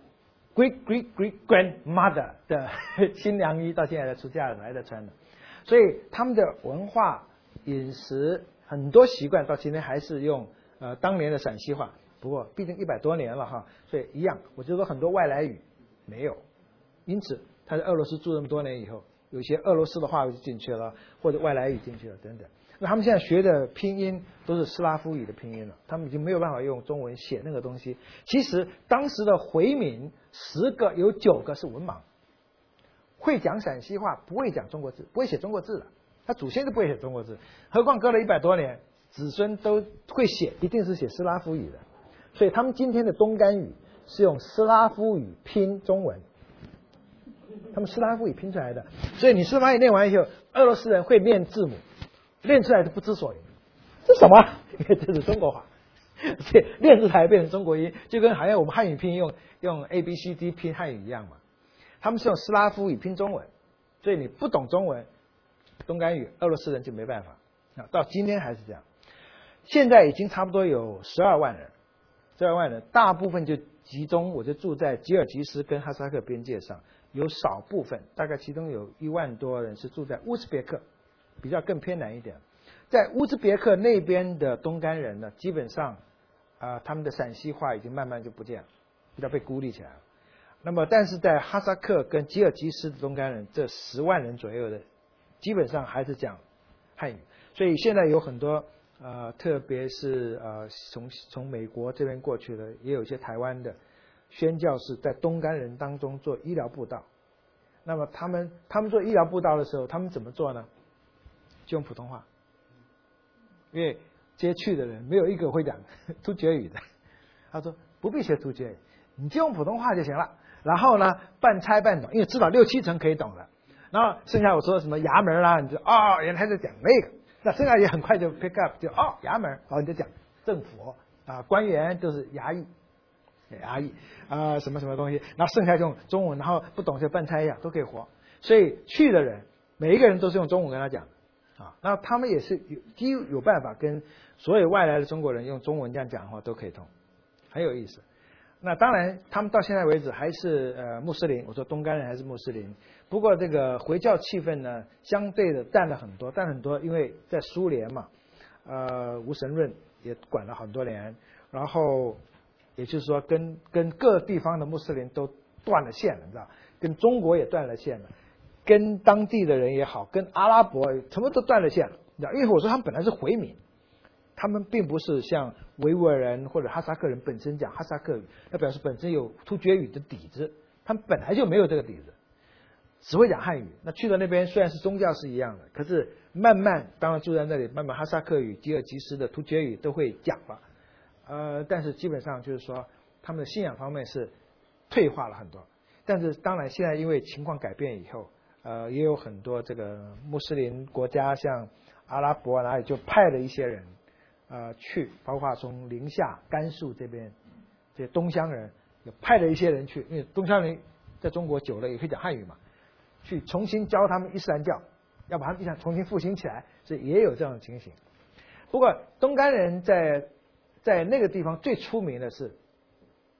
S1: great grandmother 的新娘衣，到现在才出嫁了还在穿的。所以他们的文化、饮食很多习惯到今天还是用当年的陕西话，不过毕竟100多年了哈，所以一样，我就说很多外来语没有，因此他在俄罗斯住那么多年以后，有些俄罗斯的话就进去了，或者外来语进去了等等。那他们现在学的拼音都是斯拉夫语的拼音了，他们已经没有办法用中文写那个东西。其实当时的回民10个有9个是文盲，会讲陕西话，不会讲中国字，不会写中国字的，他祖先都不会写中国字，何况隔了100多年，子孙都会写，一定是写斯拉夫语的。所以他们今天的东干语是用斯拉夫语拼中文，他们斯拉夫语拼出来的。所以你斯拉夫语念完以后，俄罗斯人会念字母，练出来的不知所云，这什么？因为这是中国话，所以练出来变成中国音，就跟好像我们汉语拼音用 A B C D 拼汉语一样嘛。他们是用斯拉夫语拼中文，所以你不懂中文，东干语俄罗斯人就没办法。到今天还是这样。现在已经差不多有12万人，大部分就集中，我就住在吉尔吉斯跟哈萨克边界上，有少部分，大概其中有1万多人是住在乌兹别克，比较更偏南一点。在乌兹别克那边的东干人呢，基本上他们的陕西话已经慢慢就不见了，比较被孤立起来了。那么但是在哈萨克跟吉尔吉斯的东干人这10万人左右的，基本上还是讲汉语。所以现在有很多特别是从美国这边过去的，也有一些台湾的宣教士在东干人当中做医疗布道。那么他们做医疗布道的时候，他们怎么做呢？就用普通话，因为这些去的人没有一个会讲突厥语的。他说不必学突厥语，你就用普通话就行了。然后呢，半猜半懂，因为至少6、7成可以懂了。然后剩下我说什么衙门啦，你就原来在讲那个。那剩下也很快就 pick up， 就衙门，你就讲政府官员都是衙役什么什么东西，然后剩下用中文，然后不懂就半猜一下都可以活。所以去的人每一个人都是用中文跟他讲那他们也是有办法跟所有外来的中国人用中文这样讲话都可以通，很有意思。那当然他们到现在为止还是穆斯林，我说东干人还是穆斯林，不过这个回教气氛呢相对的淡了很多，因为在苏联嘛无神论也管了很多年，然后也就是说跟各地方的穆斯林都断了线了，你知道，跟中国也断了线了，跟当地的人也好，跟阿拉伯什么都断了线了，你知道，因为我说他们本来是回民，他们并不是像维吾尔人或者哈萨克人本身讲哈萨克语，那表示本身有突厥语的底子，他们本来就没有这个底子，只会讲汉语。那去到那边虽然是宗教是一样的，可是慢慢当然住在那里，慢慢哈萨克语、吉尔吉斯的突厥语都会讲了，但是基本上就是说他们的信仰方面是退化了很多。但是当然现在因为情况改变以后，也有很多这个穆斯林国家，像阿拉伯哪里就派了一些人去，包括从宁夏、甘肃这边这些东乡人也派了一些人去，因为东乡人在中国久了也可以讲汉语嘛，去重新教他们伊斯兰教，要把他们伊斯兰重新复兴起来，所以也有这样的情形。不过东干人在那个地方最出名的是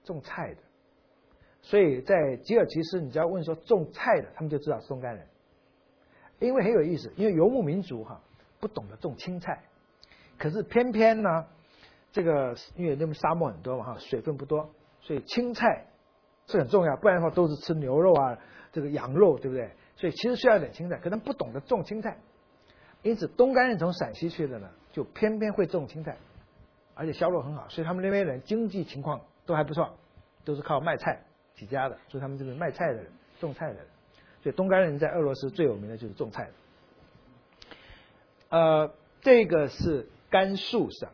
S1: 种菜的。所以在吉尔吉斯，你只要问说种菜的，他们就知道是东干人，因为很有意思，因为游牧民族不懂得种青菜，可是偏偏呢，这个因为那边沙漠很多嘛水分不多，所以青菜是很重要，不然的话都是吃牛肉啊，这个羊肉，对不对？所以其实需要一点青菜，可能不懂得种青菜，因此东干人从陕西去的呢，就偏偏会种青菜，而且销路很好，所以他们那边人经济情况都还不错，都是靠卖菜起家的，所以他们这个卖菜的人、种菜的人，所以东干人在俄罗斯最有名的就是种菜的。这个是甘肃省，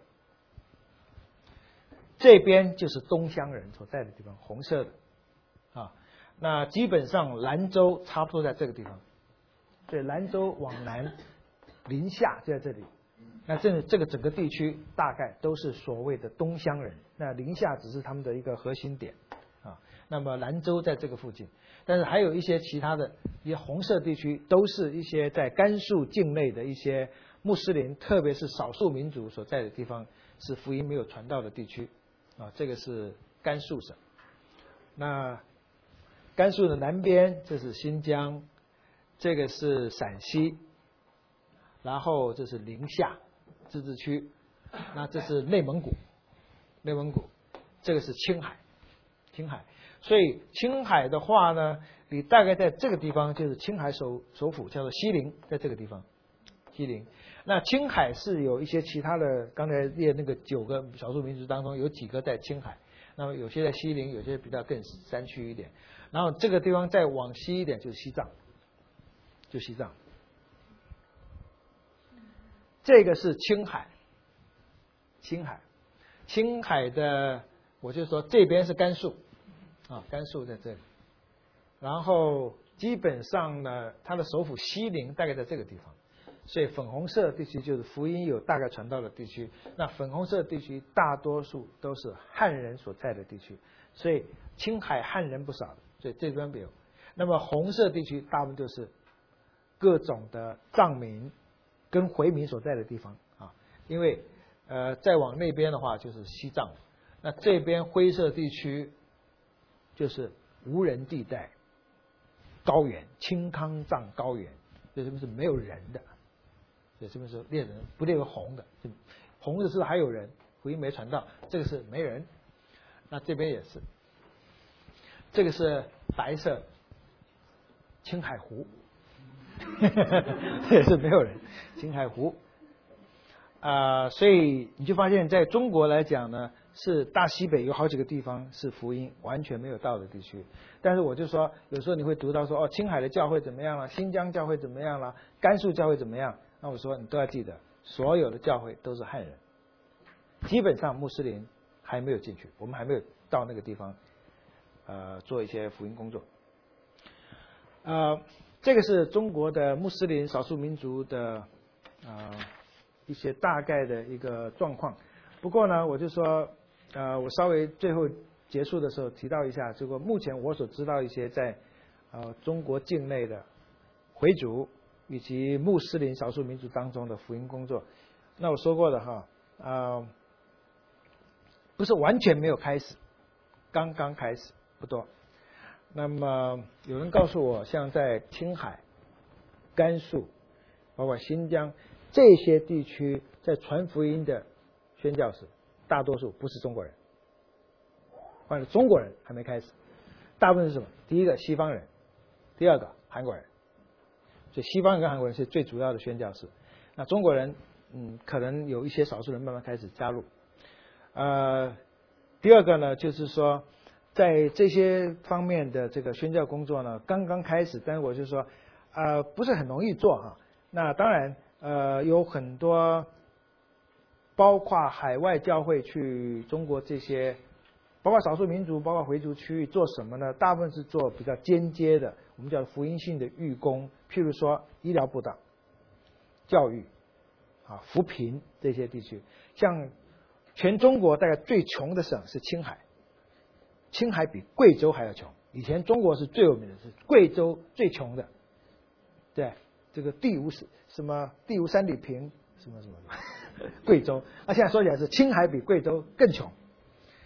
S1: 这边就是东乡人所在的地方，红色的啊。那基本上兰州差不多在这个地方，所以兰州往南，临夏就在这里。那这个整个地区大概都是所谓的东乡人，那临夏只是他们的一个核心点啊。那么兰州在这个附近，但是还有一些其他的一些红色地区，都是一些在甘肃境内的一些穆斯林，特别是少数民族所在的地方，是福音没有传到的地区啊。这个是甘肃省。那甘肃的南边这是新疆，这个是陕西，然后这是宁夏自治区，那这是内蒙古，这个是青海。所以青海的话呢，你大概在这个地方就是青海首府叫做西宁，在这个地方，西宁。那青海是有一些其他的，刚才列那个9个少数民族当中有几个在青海，那么有些在西宁，有些比较更山区一点。然后这个地方再往西一点就是西藏，这个是青海的，我就说这边是甘肃啊，甘肃在这里。然后基本上呢，它的首府西宁大概在这个地方，所以粉红色地区就是福音有大概传到的地区。那粉红色地区大多数都是汉人所在的地区，所以青海汉人不少的，所以这边没有。那么红色地区大部分就是各种的藏民跟回民所在的地方啊，因为再往那边的话就是西藏，那这边灰色地区就是无人地带，高原，青康藏高原，所以这边是没有人的，所以这边是猎人，不列为红的，红的是还有人，福音没传到，这个是没人。那这边也是，这个是白色青海湖，这也是没有人，青海湖。所以你就发现在中国来讲呢，是大西北有好几个地方是福音完全没有到的地区。但是我就说，有时候你会读到说，青海的教会怎么样了，新疆教会怎么样了，甘肃教会怎么样？那我说你都要记得，所有的教会都是汉人，基本上穆斯林还没有进去，我们还没有到那个地方，做一些福音工作。这个是中国的穆斯林少数民族的一些大概的一个状况。不过呢，我就说，我稍微最后结束的时候提到一下，这个目前我所知道一些在中国境内的回族以及穆斯林少数民族当中的福音工作。那我说过了哈，不是完全没有开始，刚刚开始，不多。那么有人告诉我，像在青海、甘肃，包括新疆这些地区，在传福音的宣教士，大多数不是中国人，或者中国人还没开始，大部分是什么？第一个西方人，第二个韩国人，所以西方人跟韩国人是最主要的宣教士。那中国人，可能有一些少数人慢慢开始加入。第二个呢，就是说，在这些方面的这个宣教工作呢，刚刚开始，但是我就说，不是很容易做哈。那当然，有很多，包括海外教会去中国这些，包括少数民族，包括回族区域做什么呢？大部分是做比较间接的，我们叫福音性的预工，譬如说医疗布道、教育、扶贫这些地区。像全中国大概最穷的省是青海，青海比贵州还要穷。以前中国是最有名的，是贵州最穷的，对，这个地无三里平，什么，贵州。现在说起来是青海比贵州更穷。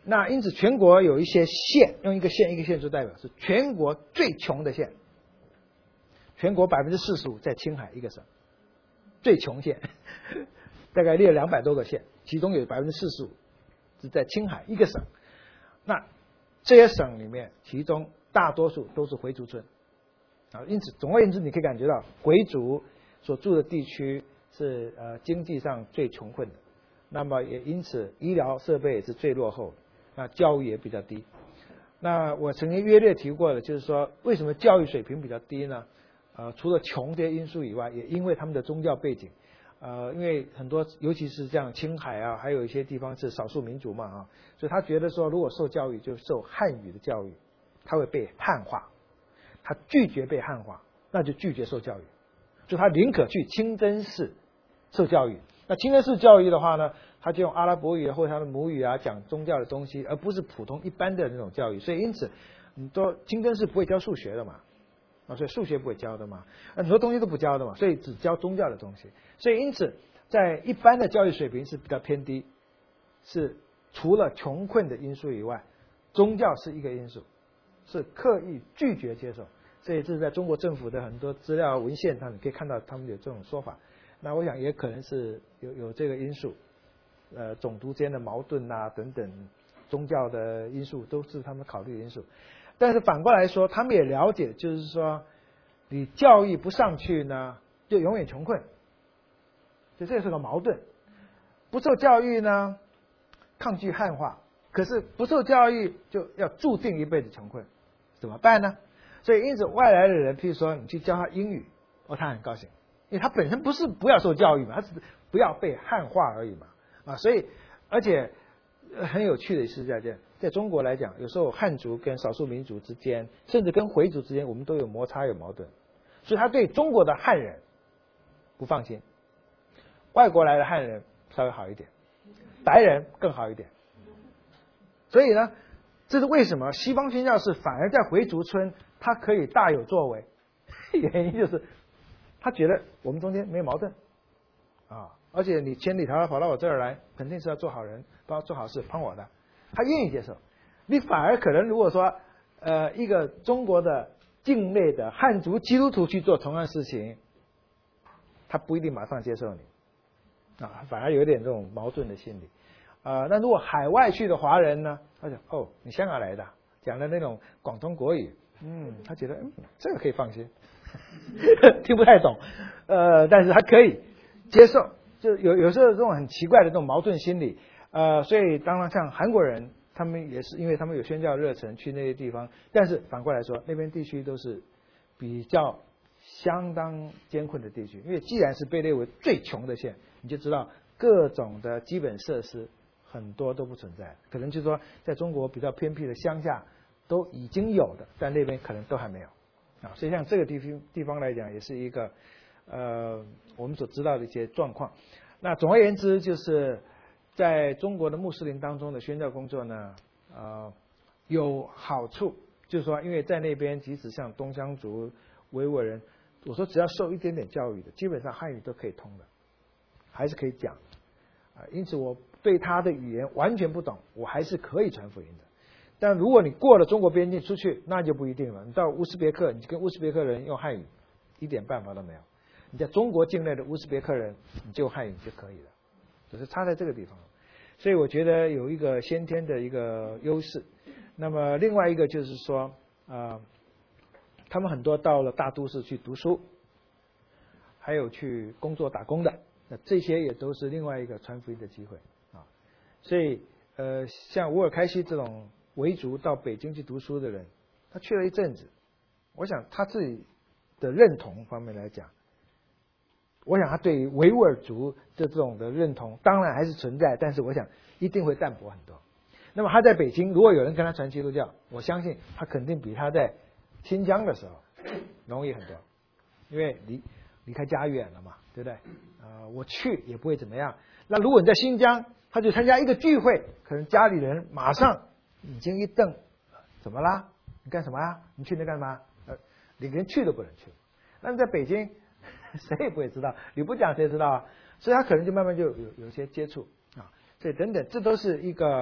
S1: 那因此全国有一些县，用一个县一个县做代表，是全国最穷的县。全国45%在青海一个省，最穷县，大概列了200多个县，其中有45%是在青海一个省。那这些省里面，其中大多数都是回族村啊，因此总而言之，你可以感觉到回族所住的地区是经济上最穷困的，那么也因此医疗设备也是最落后的，那教育也比较低。那我曾经约略提过的，就是说为什么教育水平比较低呢？除了穷这些因素以外，也因为他们的宗教背景。因为很多，尤其是像青海啊，还有一些地方是少数民族嘛啊，所以他觉得说，如果受教育就受汉语的教育，他会被汉化，他拒绝被汉化，那就拒绝受教育，就他宁可去清真寺受教育。那清真寺教育的话呢，他就用阿拉伯语或者他的母语啊讲宗教的东西，而不是普通一般的那种教育。所以因此，很多清真寺不会教数学的嘛。所以数学不会教的嘛，很多东西都不教的嘛，所以只教宗教的东西。所以因此，在一般的教育水平是比较偏低，是除了穷困的因素以外，宗教是一个因素，是刻意拒绝接受。所以这是在中国政府的很多资料文献上，你可以看到他们有这种说法。那我想也可能是有这个因素，种族间的矛盾啊等等，宗教的因素都是他们考虑的因素。但是反过来说，他们也了解，就是说，你教育不上去呢，就永远穷困，所以这是个矛盾。不受教育呢，抗拒汉化，可是不受教育就要注定一辈子穷困，怎么办呢？所以因此外来的人，譬如说你去教他英语，他很高兴，因为他本身不是不要受教育嘛，他是不要被汉化而已嘛，所以而且很有趣的是在中国来讲，有时候汉族跟少数民族之间，甚至跟回族之间，我们都有摩擦有矛盾，所以他对中国的汉人不放心，外国来的汉人稍微好一点，白人更好一点。所以呢，这是为什么西方宣教士反而在回族村他可以大有作为，原因就是他觉得我们中间没有矛盾啊，而且你千里迢迢跑到我这儿来，肯定是要做好人，不要做好事，帮我的。他愿意接受，你反而可能如果说一个中国的境内的汉族基督徒去做同样的事情，他不一定马上接受你反而有点这种矛盾的心理那如果海外去的华人呢，他讲你香港来的，讲的那种广东国语，他觉得这个可以放心听不太懂但是他可以接受，就有时候这种很奇怪的这种矛盾心理所以当然像韩国人，他们也是因为他们有宣教热忱去那些地方，但是反过来说，那边地区都是比较相当艰困的地区，因为既然是被列为最穷的县，你就知道各种的基本设施很多都不存在，可能就是说在中国比较偏僻的乡下都已经有的，但那边可能都还没有所以像这个地方来讲，也是一个我们所知道的一些状况。那总而言之，就是在中国的穆斯林当中的宣教工作呢，有好处，就是说，因为在那边，即使像东乡族、维吾尔人，我说只要受一点点教育的，基本上汉语都可以通的，还是可以讲因此我对他的语言完全不懂，我还是可以传福音的。但如果你过了中国边境出去，那就不一定了。你到乌兹别克，你跟乌兹别克人用汉语，一点办法都没有。你在中国境内的乌兹别克人，你就用汉语就可以了，只是差在这个地方。所以我觉得有一个先天的一个优势。那么另外一个就是说他们很多到了大都市去读书，还有去工作打工的，那这些也都是另外一个传福音的机会所以像乌尔开西这种维族到北京去读书的人，他去了一阵子，我想他自己的认同方面来讲，我想他对于维吾尔族的这种的认同当然还是存在，但是我想一定会淡薄很多。那么他在北京，如果有人跟他传基督教，我相信他肯定比他在新疆的时候容易很多，因为离开家远了嘛，对不对我去也不会怎么样。那如果你在新疆，他就参加一个聚会，可能家里人马上眼睛一瞪，怎么啦？你干什么啊？你去那干嘛？你连去都不能去。那你在北京，谁也不会知道，你不讲谁知道所以他可能就慢慢就有些接触所以等等，这都是一个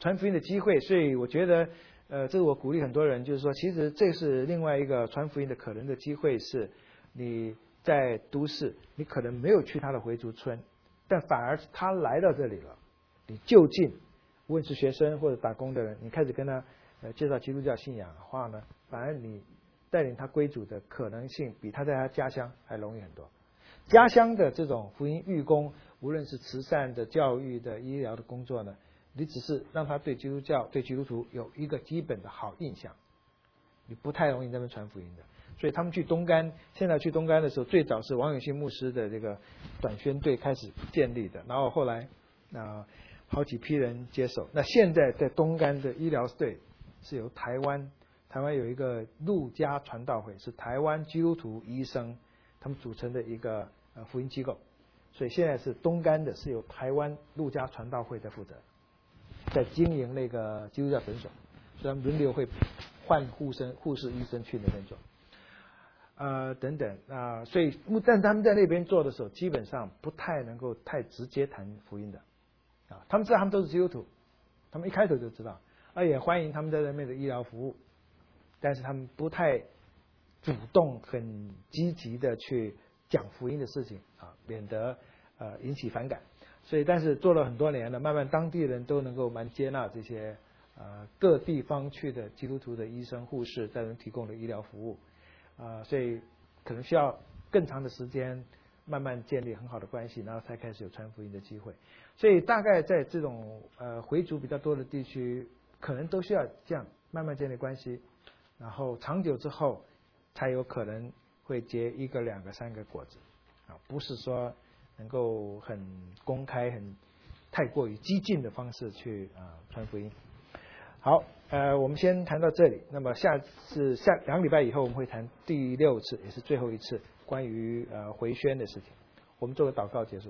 S1: 传福音的机会，所以我觉得这是我鼓励很多人，就是说其实这是另外一个传福音的可能的机会，是你在都市你可能没有去他的回族村，但反而是他来到这里了，你就近无论是学生或者打工的人，你开始跟他介绍基督教信仰的话呢，反而你带领他归主的可能性比他在他家乡还容易很多。家乡的这种福音预工，无论是慈善的、教育的、医疗的工作呢，你只是让他对基督教、对基督徒有一个基本的好印象，你不太容易在那边传福音的。所以他们去东干，现在去东干的时候，最早是王永信牧师的这个短宣队开始建立的，然后后来好几批人接手。那现在在东干的医疗队是由台湾有一个陆家传道会，是台湾基督徒医生他们组成的一个福音机构，所以现在是东干的是由台湾陆家传道会在负责，在经营那个基督教诊所，所以他们轮流会换护士、医生去那边做，等等所以但他们在那边做的时候，基本上不太能够太直接谈福音的他们知道他们都是基督徒，他们一开头就知道，也欢迎他们在那边的医疗服务，但是他们不太主动、很积极的去讲福音的事情免得引起反感。所以，但是做了很多年了，慢慢当地人都能够蛮接纳这些各地方去的基督徒的医生、护士在人提供的医疗服务所以可能需要更长的时间，慢慢建立很好的关系，然后才开始有传福音的机会。所以大概在这种回族比较多的地区，可能都需要这样慢慢建立关系，然后长久之后才有可能会结1个、2个、3个果子不是说能够很公开、太过于激进的方式去传福音。好，我们先谈到这里。那么下2个礼拜以后，我们会谈第6次，也是最后一次关于回宣的事情。我们做个祷告结束。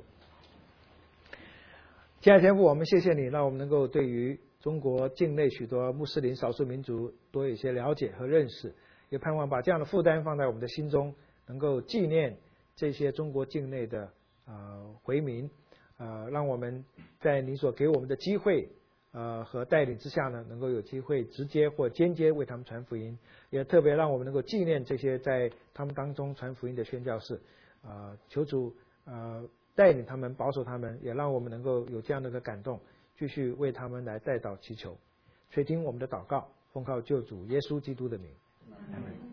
S1: 亲爱的天父，我们谢谢你，让我们能够对于中国境内许多穆斯林少数民族多有一些了解和认识，也盼望把这样的负担放在我们的心中，能够纪念这些中国境内的回民让我们在你所给我们的机会和带领之下呢，能够有机会直接或间接为他们传福音，也特别让我们能够纪念这些在他们当中传福音的宣教士求主带领他们，保守他们，也让我们能够有这样的一个感动，继续为他们来代祷祈求，垂听我们的祷告，奉靠救主耶稣基督的名，阿们。